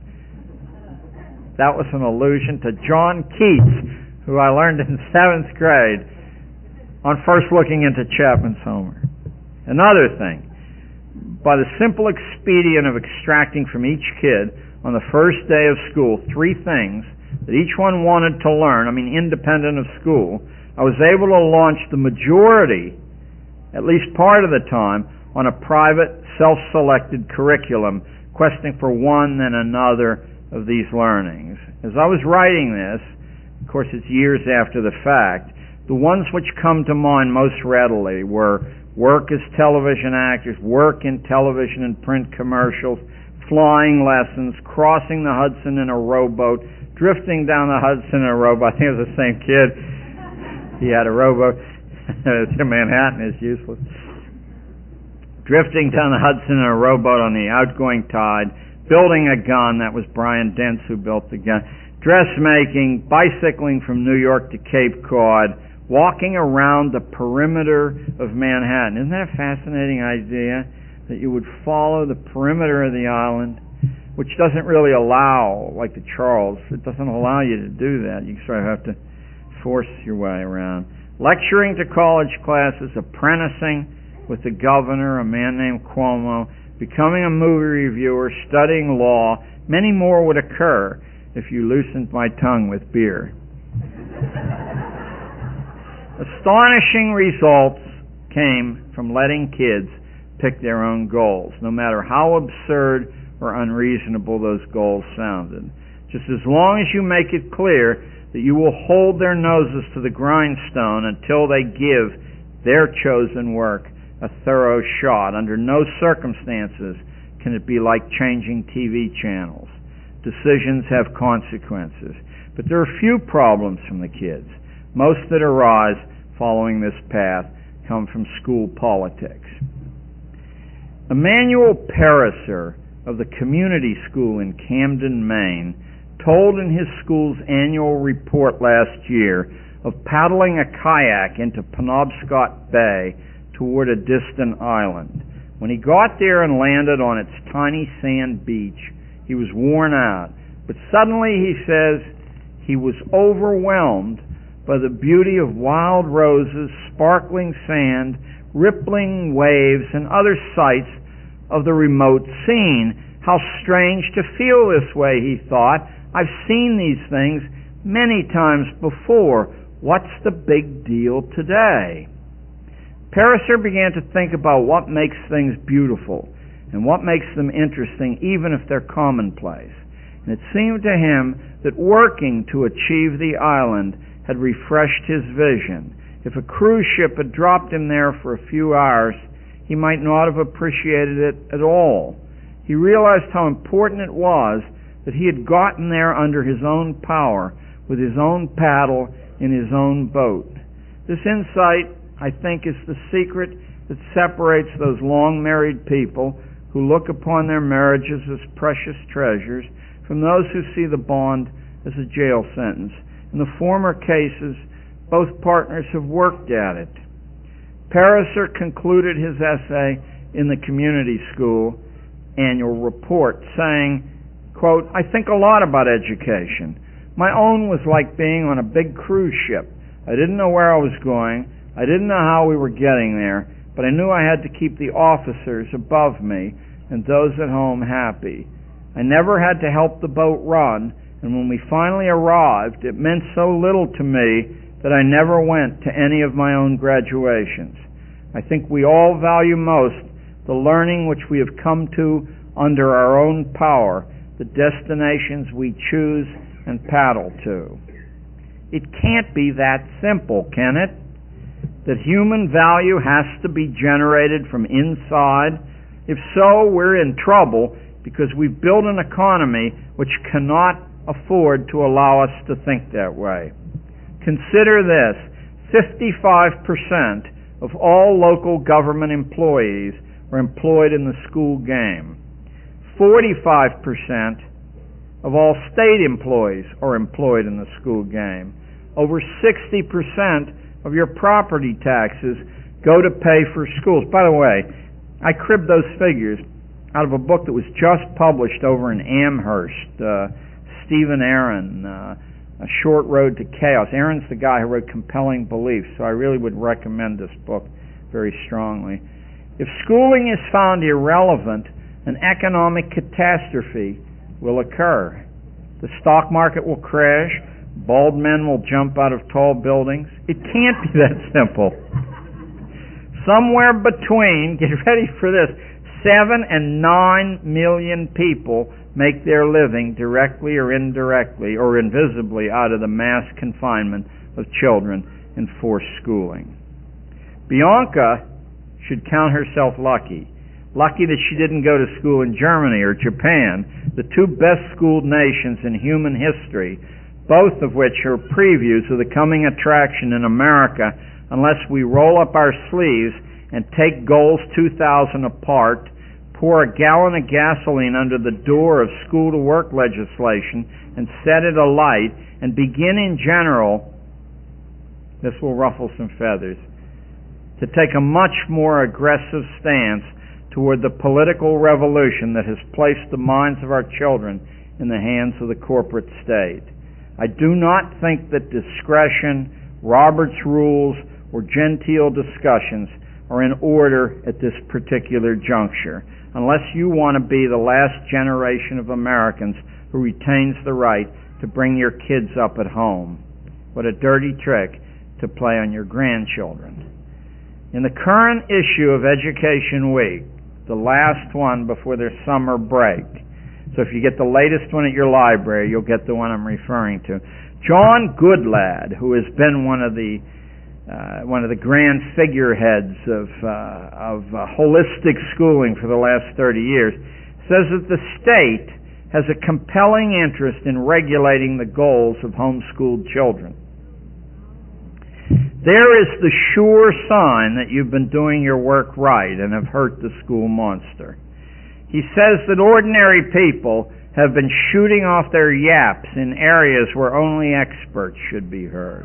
That was an allusion to John Keats, who I learned in seventh grade on first looking into Chapman's Homer. Another thing, by the simple expedient of extracting from each kid on the first day of school three things that each one wanted to learn, I mean independent of school, I was able to launch the majority, at least part of the time, on a private, self-selected curriculum, questing for one then another of these learnings. As I was writing this, of course it's years after the fact, the ones which come to mind most readily were work as television actors, work in television and print commercials, flying lessons, crossing the Hudson in a rowboat, drifting down the Hudson in a rowboat. I think it was the same kid. He had a rowboat. To Manhattan is useless. Drifting down the Hudson in a rowboat on the outgoing tide, building a gun, that was Brian Dentz who built the gun, dressmaking, bicycling from New York to Cape Cod, walking around the perimeter of Manhattan. Isn't that a fascinating idea, that you would follow the perimeter of the island, which doesn't really allow, like the Charles, it doesn't allow you to do that. You sort of have to force your way around. Lecturing to college classes, apprenticing with the governor, a man named Cuomo, becoming a movie reviewer, studying law. Many more would occur if you loosened my tongue with beer. Astonishing results came from letting kids pick their own goals, no matter how absurd or unreasonable those goals sounded. Just as long as you make it clear that you will hold their noses to the grindstone until they give their chosen work a thorough shot. Under no circumstances can it be like changing T V channels. Decisions have consequences. But there are few problems from the kids. Most that arise following this path come from school politics. Emmanuel Perisser of the community school in Camden, Maine, told in his school's annual report last year of paddling a kayak into Penobscot Bay toward a distant island. When he got there and landed on its tiny sand beach, he was worn out. But suddenly, he says, he was overwhelmed by the beauty of wild roses, sparkling sand, rippling waves, and other sights of the remote scene. How strange to feel this way, he thought. I've seen these things many times before. What's the big deal today? Perisser began to think about what makes things beautiful and what makes them interesting, even if they're commonplace. And it seemed to him that working to achieve the island had refreshed his vision. If a cruise ship had dropped him there for a few hours, he might not have appreciated it at all. He realized how important it was that he had gotten there under his own power, with his own paddle in his own boat. This insight, I think, is the secret that separates those long-married people who look upon their marriages as precious treasures from those who see the bond as a jail sentence. In the former cases, both partners have worked at it. Perisser concluded his essay in the community school annual report saying, quote, I think a lot about education. My own was like being on a big cruise ship. I didn't know where I was going. I didn't know how we were getting there, but I knew I had to keep the officers above me and those at home happy. I never had to help the boat run, and when we finally arrived, it meant so little to me that I never went to any of my own graduations. I think we all value most the learning which we have come to under our own power, the destinations we choose and paddle to. It can't be that simple, can it? That human value has to be generated from inside? If so, we're in trouble because we've built an economy which cannot afford to allow us to think that way. Consider this, fifty-five percent of all local government employees are employed in the school game. forty-five percent of all state employees are employed in the school game. Over sixty percent of your property taxes go to pay for schools. By the way, I cribbed those figures out of a book that was just published over in Amherst. Uh, Stephen Aaron, uh, A Short Road to Chaos. Aaron's the guy who wrote Compelling Beliefs, so I really would recommend this book very strongly. If schooling is found irrelevant, an economic catastrophe will occur. The stock market will crash. Bald men will jump out of tall buildings. It can't be that simple. Somewhere between, get ready for this, seven and nine million people make their living directly or indirectly or invisibly out of the mass confinement of children in forced schooling. Bianca should count herself lucky. Lucky that she didn't go to school in Germany or Japan, the two best-schooled nations in human history, both of which are previews of the coming attraction in America unless we roll up our sleeves and take goals two thousand apart, pour a gallon of gasoline under the door of school-to-work legislation and set it alight, and begin in general, this will ruffle some feathers, to take a much more aggressive stance toward the political revolution that has placed the minds of our children in the hands of the corporate state. I do not think that discretion, Robert's rules, or genteel discussions are in order at this particular juncture, unless you want to be the last generation of Americans who retains the right to bring your kids up at home. What a dirty trick to play on your grandchildren. In the current issue of Education Week, the last one before their summer break, so if you get the latest one at your library, you'll get the one I'm referring to. John Goodlad, who has been one of the uh, one of the grand figureheads of uh, of uh, holistic schooling for the last thirty years, says that the state has a compelling interest in regulating the goals of homeschooled children. There is the sure sign that you've been doing your work right and have hurt the school monster. He says that ordinary people have been shooting off their yaps in areas where only experts should be heard.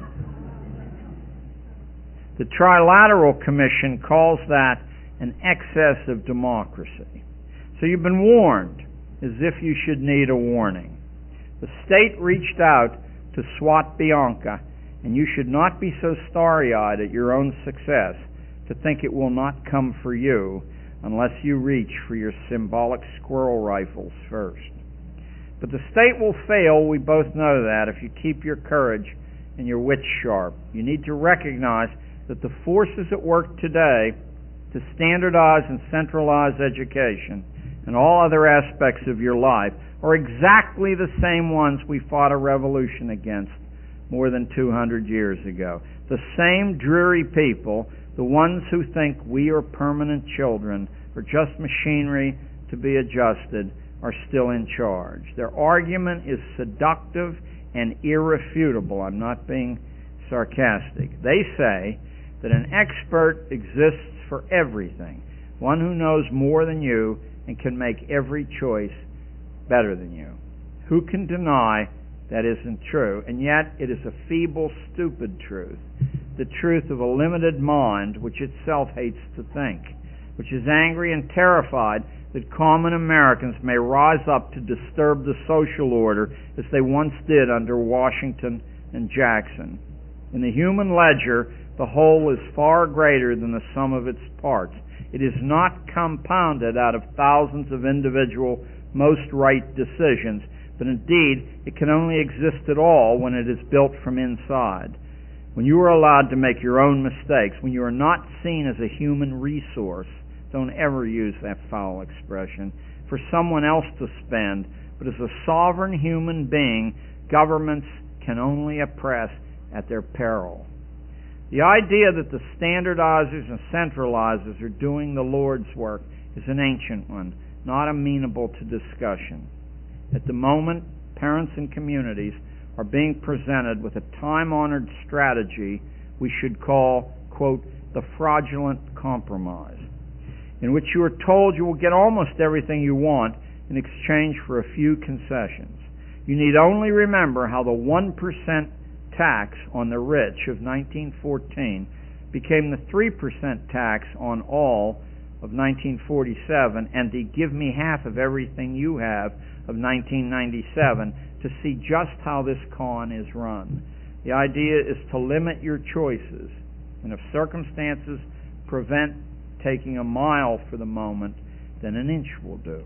The Trilateral Commission calls that an excess of democracy. So you've been warned, as if you should need a warning. The state reached out to Swat Bianca, and you should not be so starry-eyed at your own success to think it will not come for you unless you reach for your symbolic squirrel rifles first. But the state will fail, we both know that, if you keep your courage and your wits sharp. You need to recognize that the forces at work today to standardize and centralize education and all other aspects of your life are exactly the same ones we fought a revolution against more than two hundred years ago. The same dreary people, the ones who think we are permanent children or just machinery to be adjusted, are still in charge. Their argument is seductive and irrefutable. I'm not being sarcastic. They say that an expert exists for everything, one who knows more than you and can make every choice better than you. Who can deny that isn't true? And yet it is a feeble, stupid truth, the truth of a limited mind which itself hates to think, which is angry and terrified that common Americans may rise up to disturb the social order as they once did under Washington and Jackson. In the human ledger, the whole is far greater than the sum of its parts. It is not compounded out of thousands of individual most right decisions, but indeed it can only exist at all when it is built from inside. When you are allowed to make your own mistakes, when you are not seen as a human resource, don't ever use that foul expression, for someone else to spend, but as a sovereign human being, governments can only oppress at their peril. The idea that the standardizers and centralizers are doing the Lord's work is an ancient one, not amenable to discussion. At the moment, parents and communities are being presented with a time-honored strategy we should call, quote, the fraudulent compromise, in which you are told you will get almost everything you want in exchange for a few concessions. You need only remember how the one percent tax on the rich of nineteen fourteen became the three percent tax on all of nineteen forty-seven and the give me half of everything you have of nineteen ninety-seven to see just how this con is run. The idea is to limit your choices, and if circumstances prevent taking a mile for the moment, then an inch will do.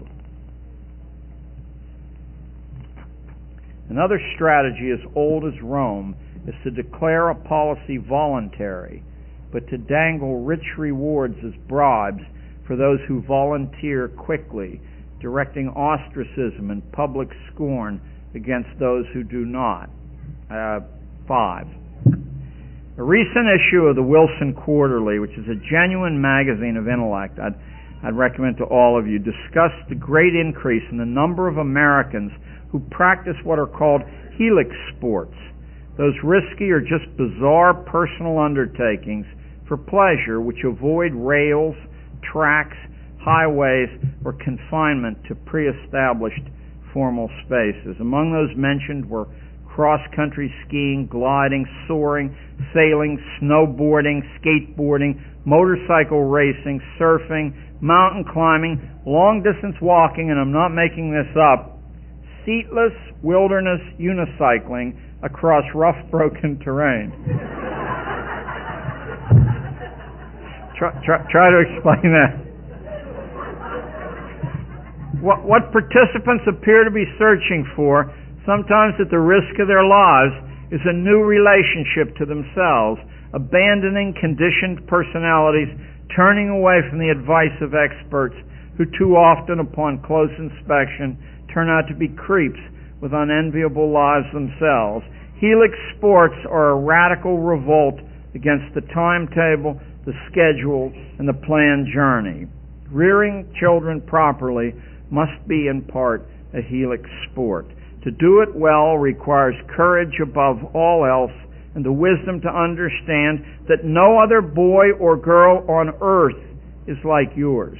Another strategy as old as Rome is to declare a policy voluntary, but to dangle rich rewards as bribes for those who volunteer quickly, directing ostracism and public scorn against those who do not. Uh, five. A recent issue of the Wilson Quarterly, which is a genuine magazine of intellect, I'd, I'd recommend to all of you, discussed the great increase in the number of Americans who practice what are called helix sports, those risky or just bizarre personal undertakings for pleasure which avoid rails, tracks, highways, or confinement to pre-established formal spaces. Among those mentioned were cross-country skiing, gliding, soaring, sailing, snowboarding, skateboarding, motorcycle racing, surfing, mountain climbing, long-distance walking, and I'm not making this up, seatless wilderness unicycling across rough, broken terrain. try, try, try to explain that. What, what participants appear to be searching for, sometimes at the risk of their lives, is a new relationship to themselves, abandoning conditioned personalities, turning away from the advice of experts who too often, upon close inspection, turn out to be creeps with unenviable lives themselves. Helix Sports are a radical revolt against the timetable, the schedule, and the planned journey. Rearing children properly must be in part a Helix sport. To do it well requires courage above all else and the wisdom to understand that no other boy or girl on earth is like yours.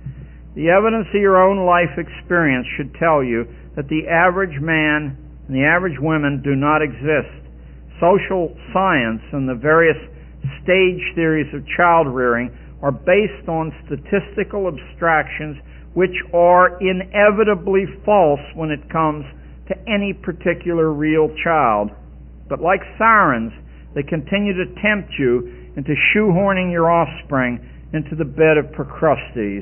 The evidence of your own life experience should tell you that the average man and the average woman do not exist. Social science and the various stage theories of child rearing are based on statistical abstractions which are inevitably false when it comes to any particular real child. But like sirens, they continue to tempt you into shoehorning your offspring into the bed of Procrustes.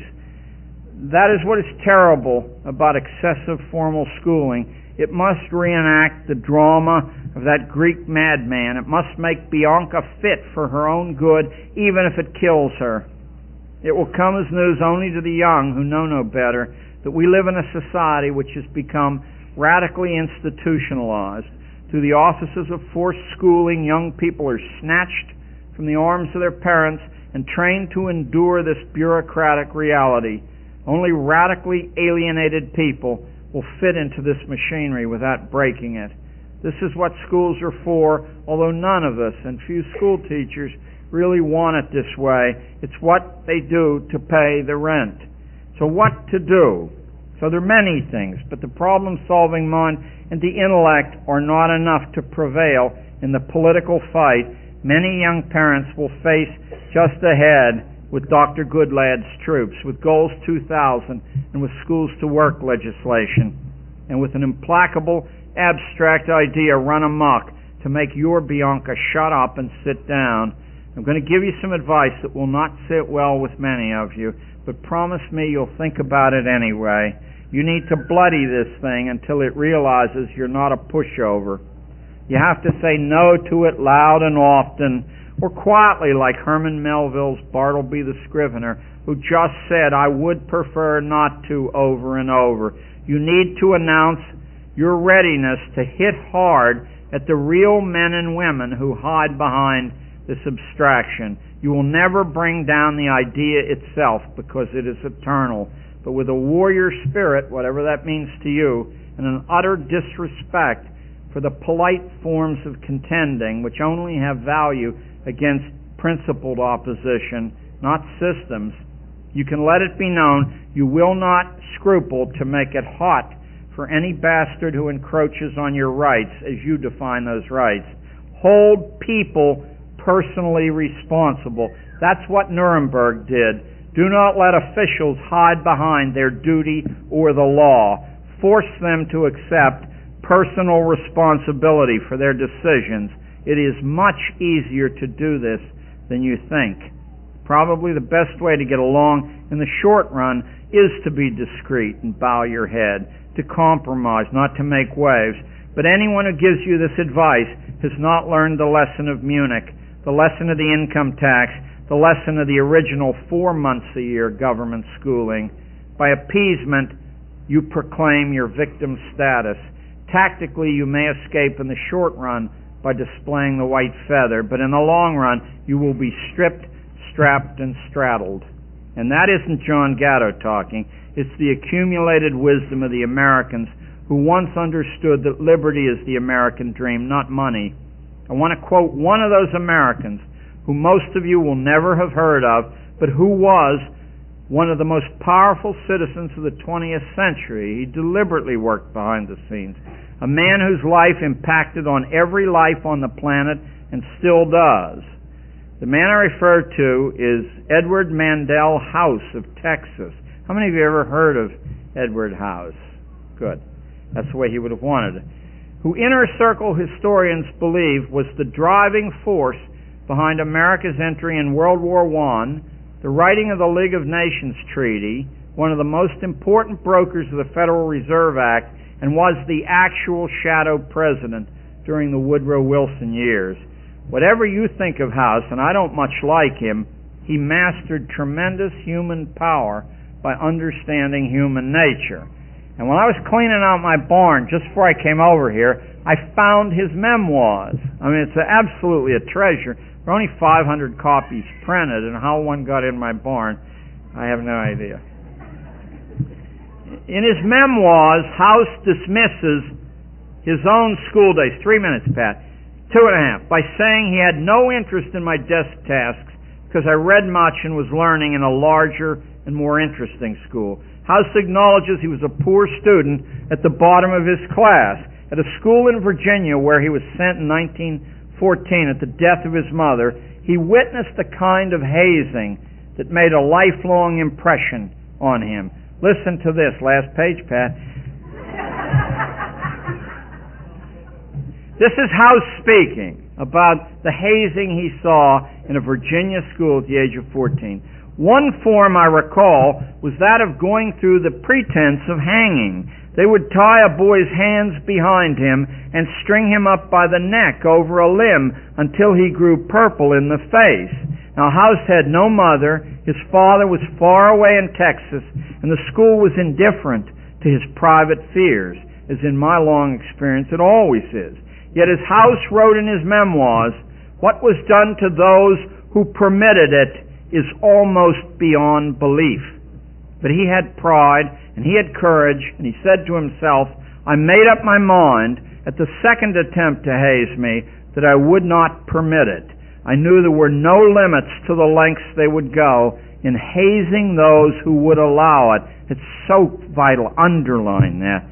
That is what is terrible about excessive formal schooling. It must reenact the drama of that Greek madman. It must make Bianca fit for her own good, even if it kills her. It will come as news only to the young who know no better that we live in a society which has become radically institutionalized. Through the offices of forced schooling, young people are snatched from the arms of their parents and trained to endure this bureaucratic reality. Only radically alienated people will fit into this machinery without breaking it. This is what schools are for, although none of us, and few school teachers, really want it this way. It's what they do to pay the rent. So what to do? So there are many things, but the problem-solving mind and the intellect are not enough to prevail in the political fight many young parents will face just ahead with Doctor Goodlad's troops, with Goals two thousand, and with Schools to Work legislation, and with an implacable, abstract idea run amok to make your Bianca shut up and sit down. I'm going to give you some advice that will not sit well with many of you, but promise me you'll think about it anyway. You need to bloody this thing until it realizes you're not a pushover. You have to say no to it loud and often, or quietly like Herman Melville's Bartleby the Scrivener, who just said, "I would prefer not to," over and over. You need to announce your readiness to hit hard at the real men and women who hide behind this abstraction. You will never bring down the idea itself because it is eternal. But with a warrior spirit, whatever that means to you, and an utter disrespect for the polite forms of contending, which only have value against principled opposition, not systems, you can let it be known you will not scruple to make it hot for any bastard who encroaches on your rights as you define those rights. Hold people personally responsible. That's what Nuremberg did. Do not let officials hide behind their duty or the law. Force them to accept personal responsibility for their decisions. It is much easier to do this than you think. Probably the best way to get along in the short run is to be discreet and bow your head, to compromise, not to make waves. But anyone who gives you this advice has not learned the lesson of Munich, the lesson of the income tax, the lesson of the original four months a year government schooling. By appeasement, you proclaim your victim status. Tactically, you may escape in the short run by displaying the white feather, but in the long run, you will be stripped, strapped, and straddled. And that isn't John Gatto talking. It's the accumulated wisdom of the Americans who once understood that liberty is the American dream, not money. I want to quote one of those Americans who most of you will never have heard of, but who was one of the most powerful citizens of the twentieth century. He deliberately worked behind the scenes. A man whose life impacted on every life on the planet and still does. The man I refer to is Edward Mandell House of Texas. How many of you ever heard of Edward House? Good. That's the way he would have wanted it. Who inner circle historians believe was the driving force behind America's entry in World War One, the writing of the League of Nations Treaty, one of the most important brokers of the Federal Reserve Act, and was the actual shadow president during the Woodrow Wilson years. Whatever you think of House, and I don't much like him, he mastered tremendous human power by understanding human nature. And when I was cleaning out my barn just before I came over here, I found his memoirs. I mean, it's a, absolutely a treasure. There are only five hundred copies printed, and how one got in my barn, I have no idea. In his memoirs, House dismisses his own school days. Three minutes, Pat. Two and a half. By saying he had no interest in my desk tasks because I read much and was learning in a larger and more interesting school. House acknowledges he was a poor student at the bottom of his class. At a school in Virginia where he was sent in nineteen fourteen at the death of his mother, he witnessed a kind of hazing that made a lifelong impression on him. Listen to this. Last page, Pat. This is House speaking about the hazing he saw in a Virginia school at the age of fourteen. One form I recall was that of going through the pretense of hanging. They would tie a boy's hands behind him and string him up by the neck over a limb until he grew purple in the face. Now, House had no mother, his father was far away in Texas, and the school was indifferent to his private fears, as in my long experience it always is. Yet as House wrote in his memoirs, what was done to those who permitted it is almost beyond belief. But he had pride, and he had courage, and he said to himself, I made up my mind at the second attempt to haze me that I would not permit it. I knew there were no limits to the lengths they would go in hazing those who would allow it. It's so vital. Underline that.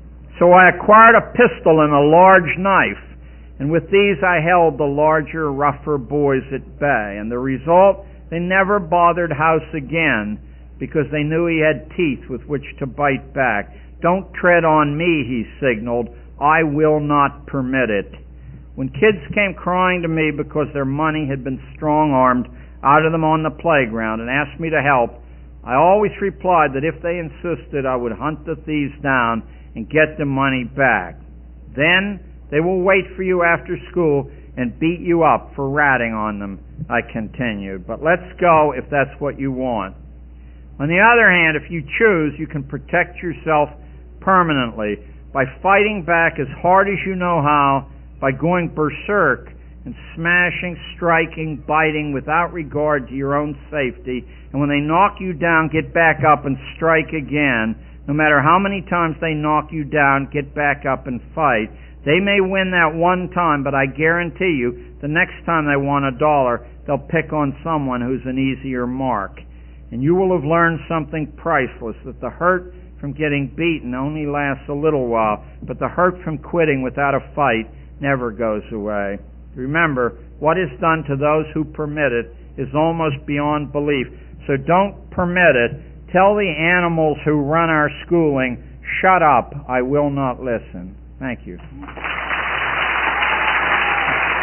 So I acquired a pistol and a large knife, and with these I held the larger, rougher boys at bay. And the result, they never bothered House again because they knew he had teeth with which to bite back. Don't tread on me, he signaled. I will not permit it. When kids came crying to me because their money had been strong-armed out of them on the playground and asked me to help, I always replied that if they insisted, I would hunt the thieves down and get the money back. Then they will wait for you after school and beat you up for ratting on them, I continued. But let's go if that's what you want. On the other hand, if you choose, you can protect yourself permanently by fighting back as hard as you know how, by going berserk and smashing, striking, biting without regard to your own safety. And when they knock you down, get back up and strike again. No matter how many times they knock you down, get back up and fight. They may win that one time, but I guarantee you, the next time they want a dollar, they'll pick on someone who's an easier mark. And you will have learned something priceless, that the hurt from getting beaten only lasts a little while, but the hurt from quitting without a fight never goes away. Remember, what is done to those who permit it is almost beyond belief. So don't permit it. Tell the animals who run our schooling, shut up, I will not listen. Thank you.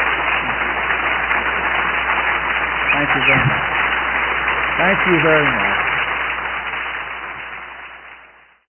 Thank you very much. Thank you very much.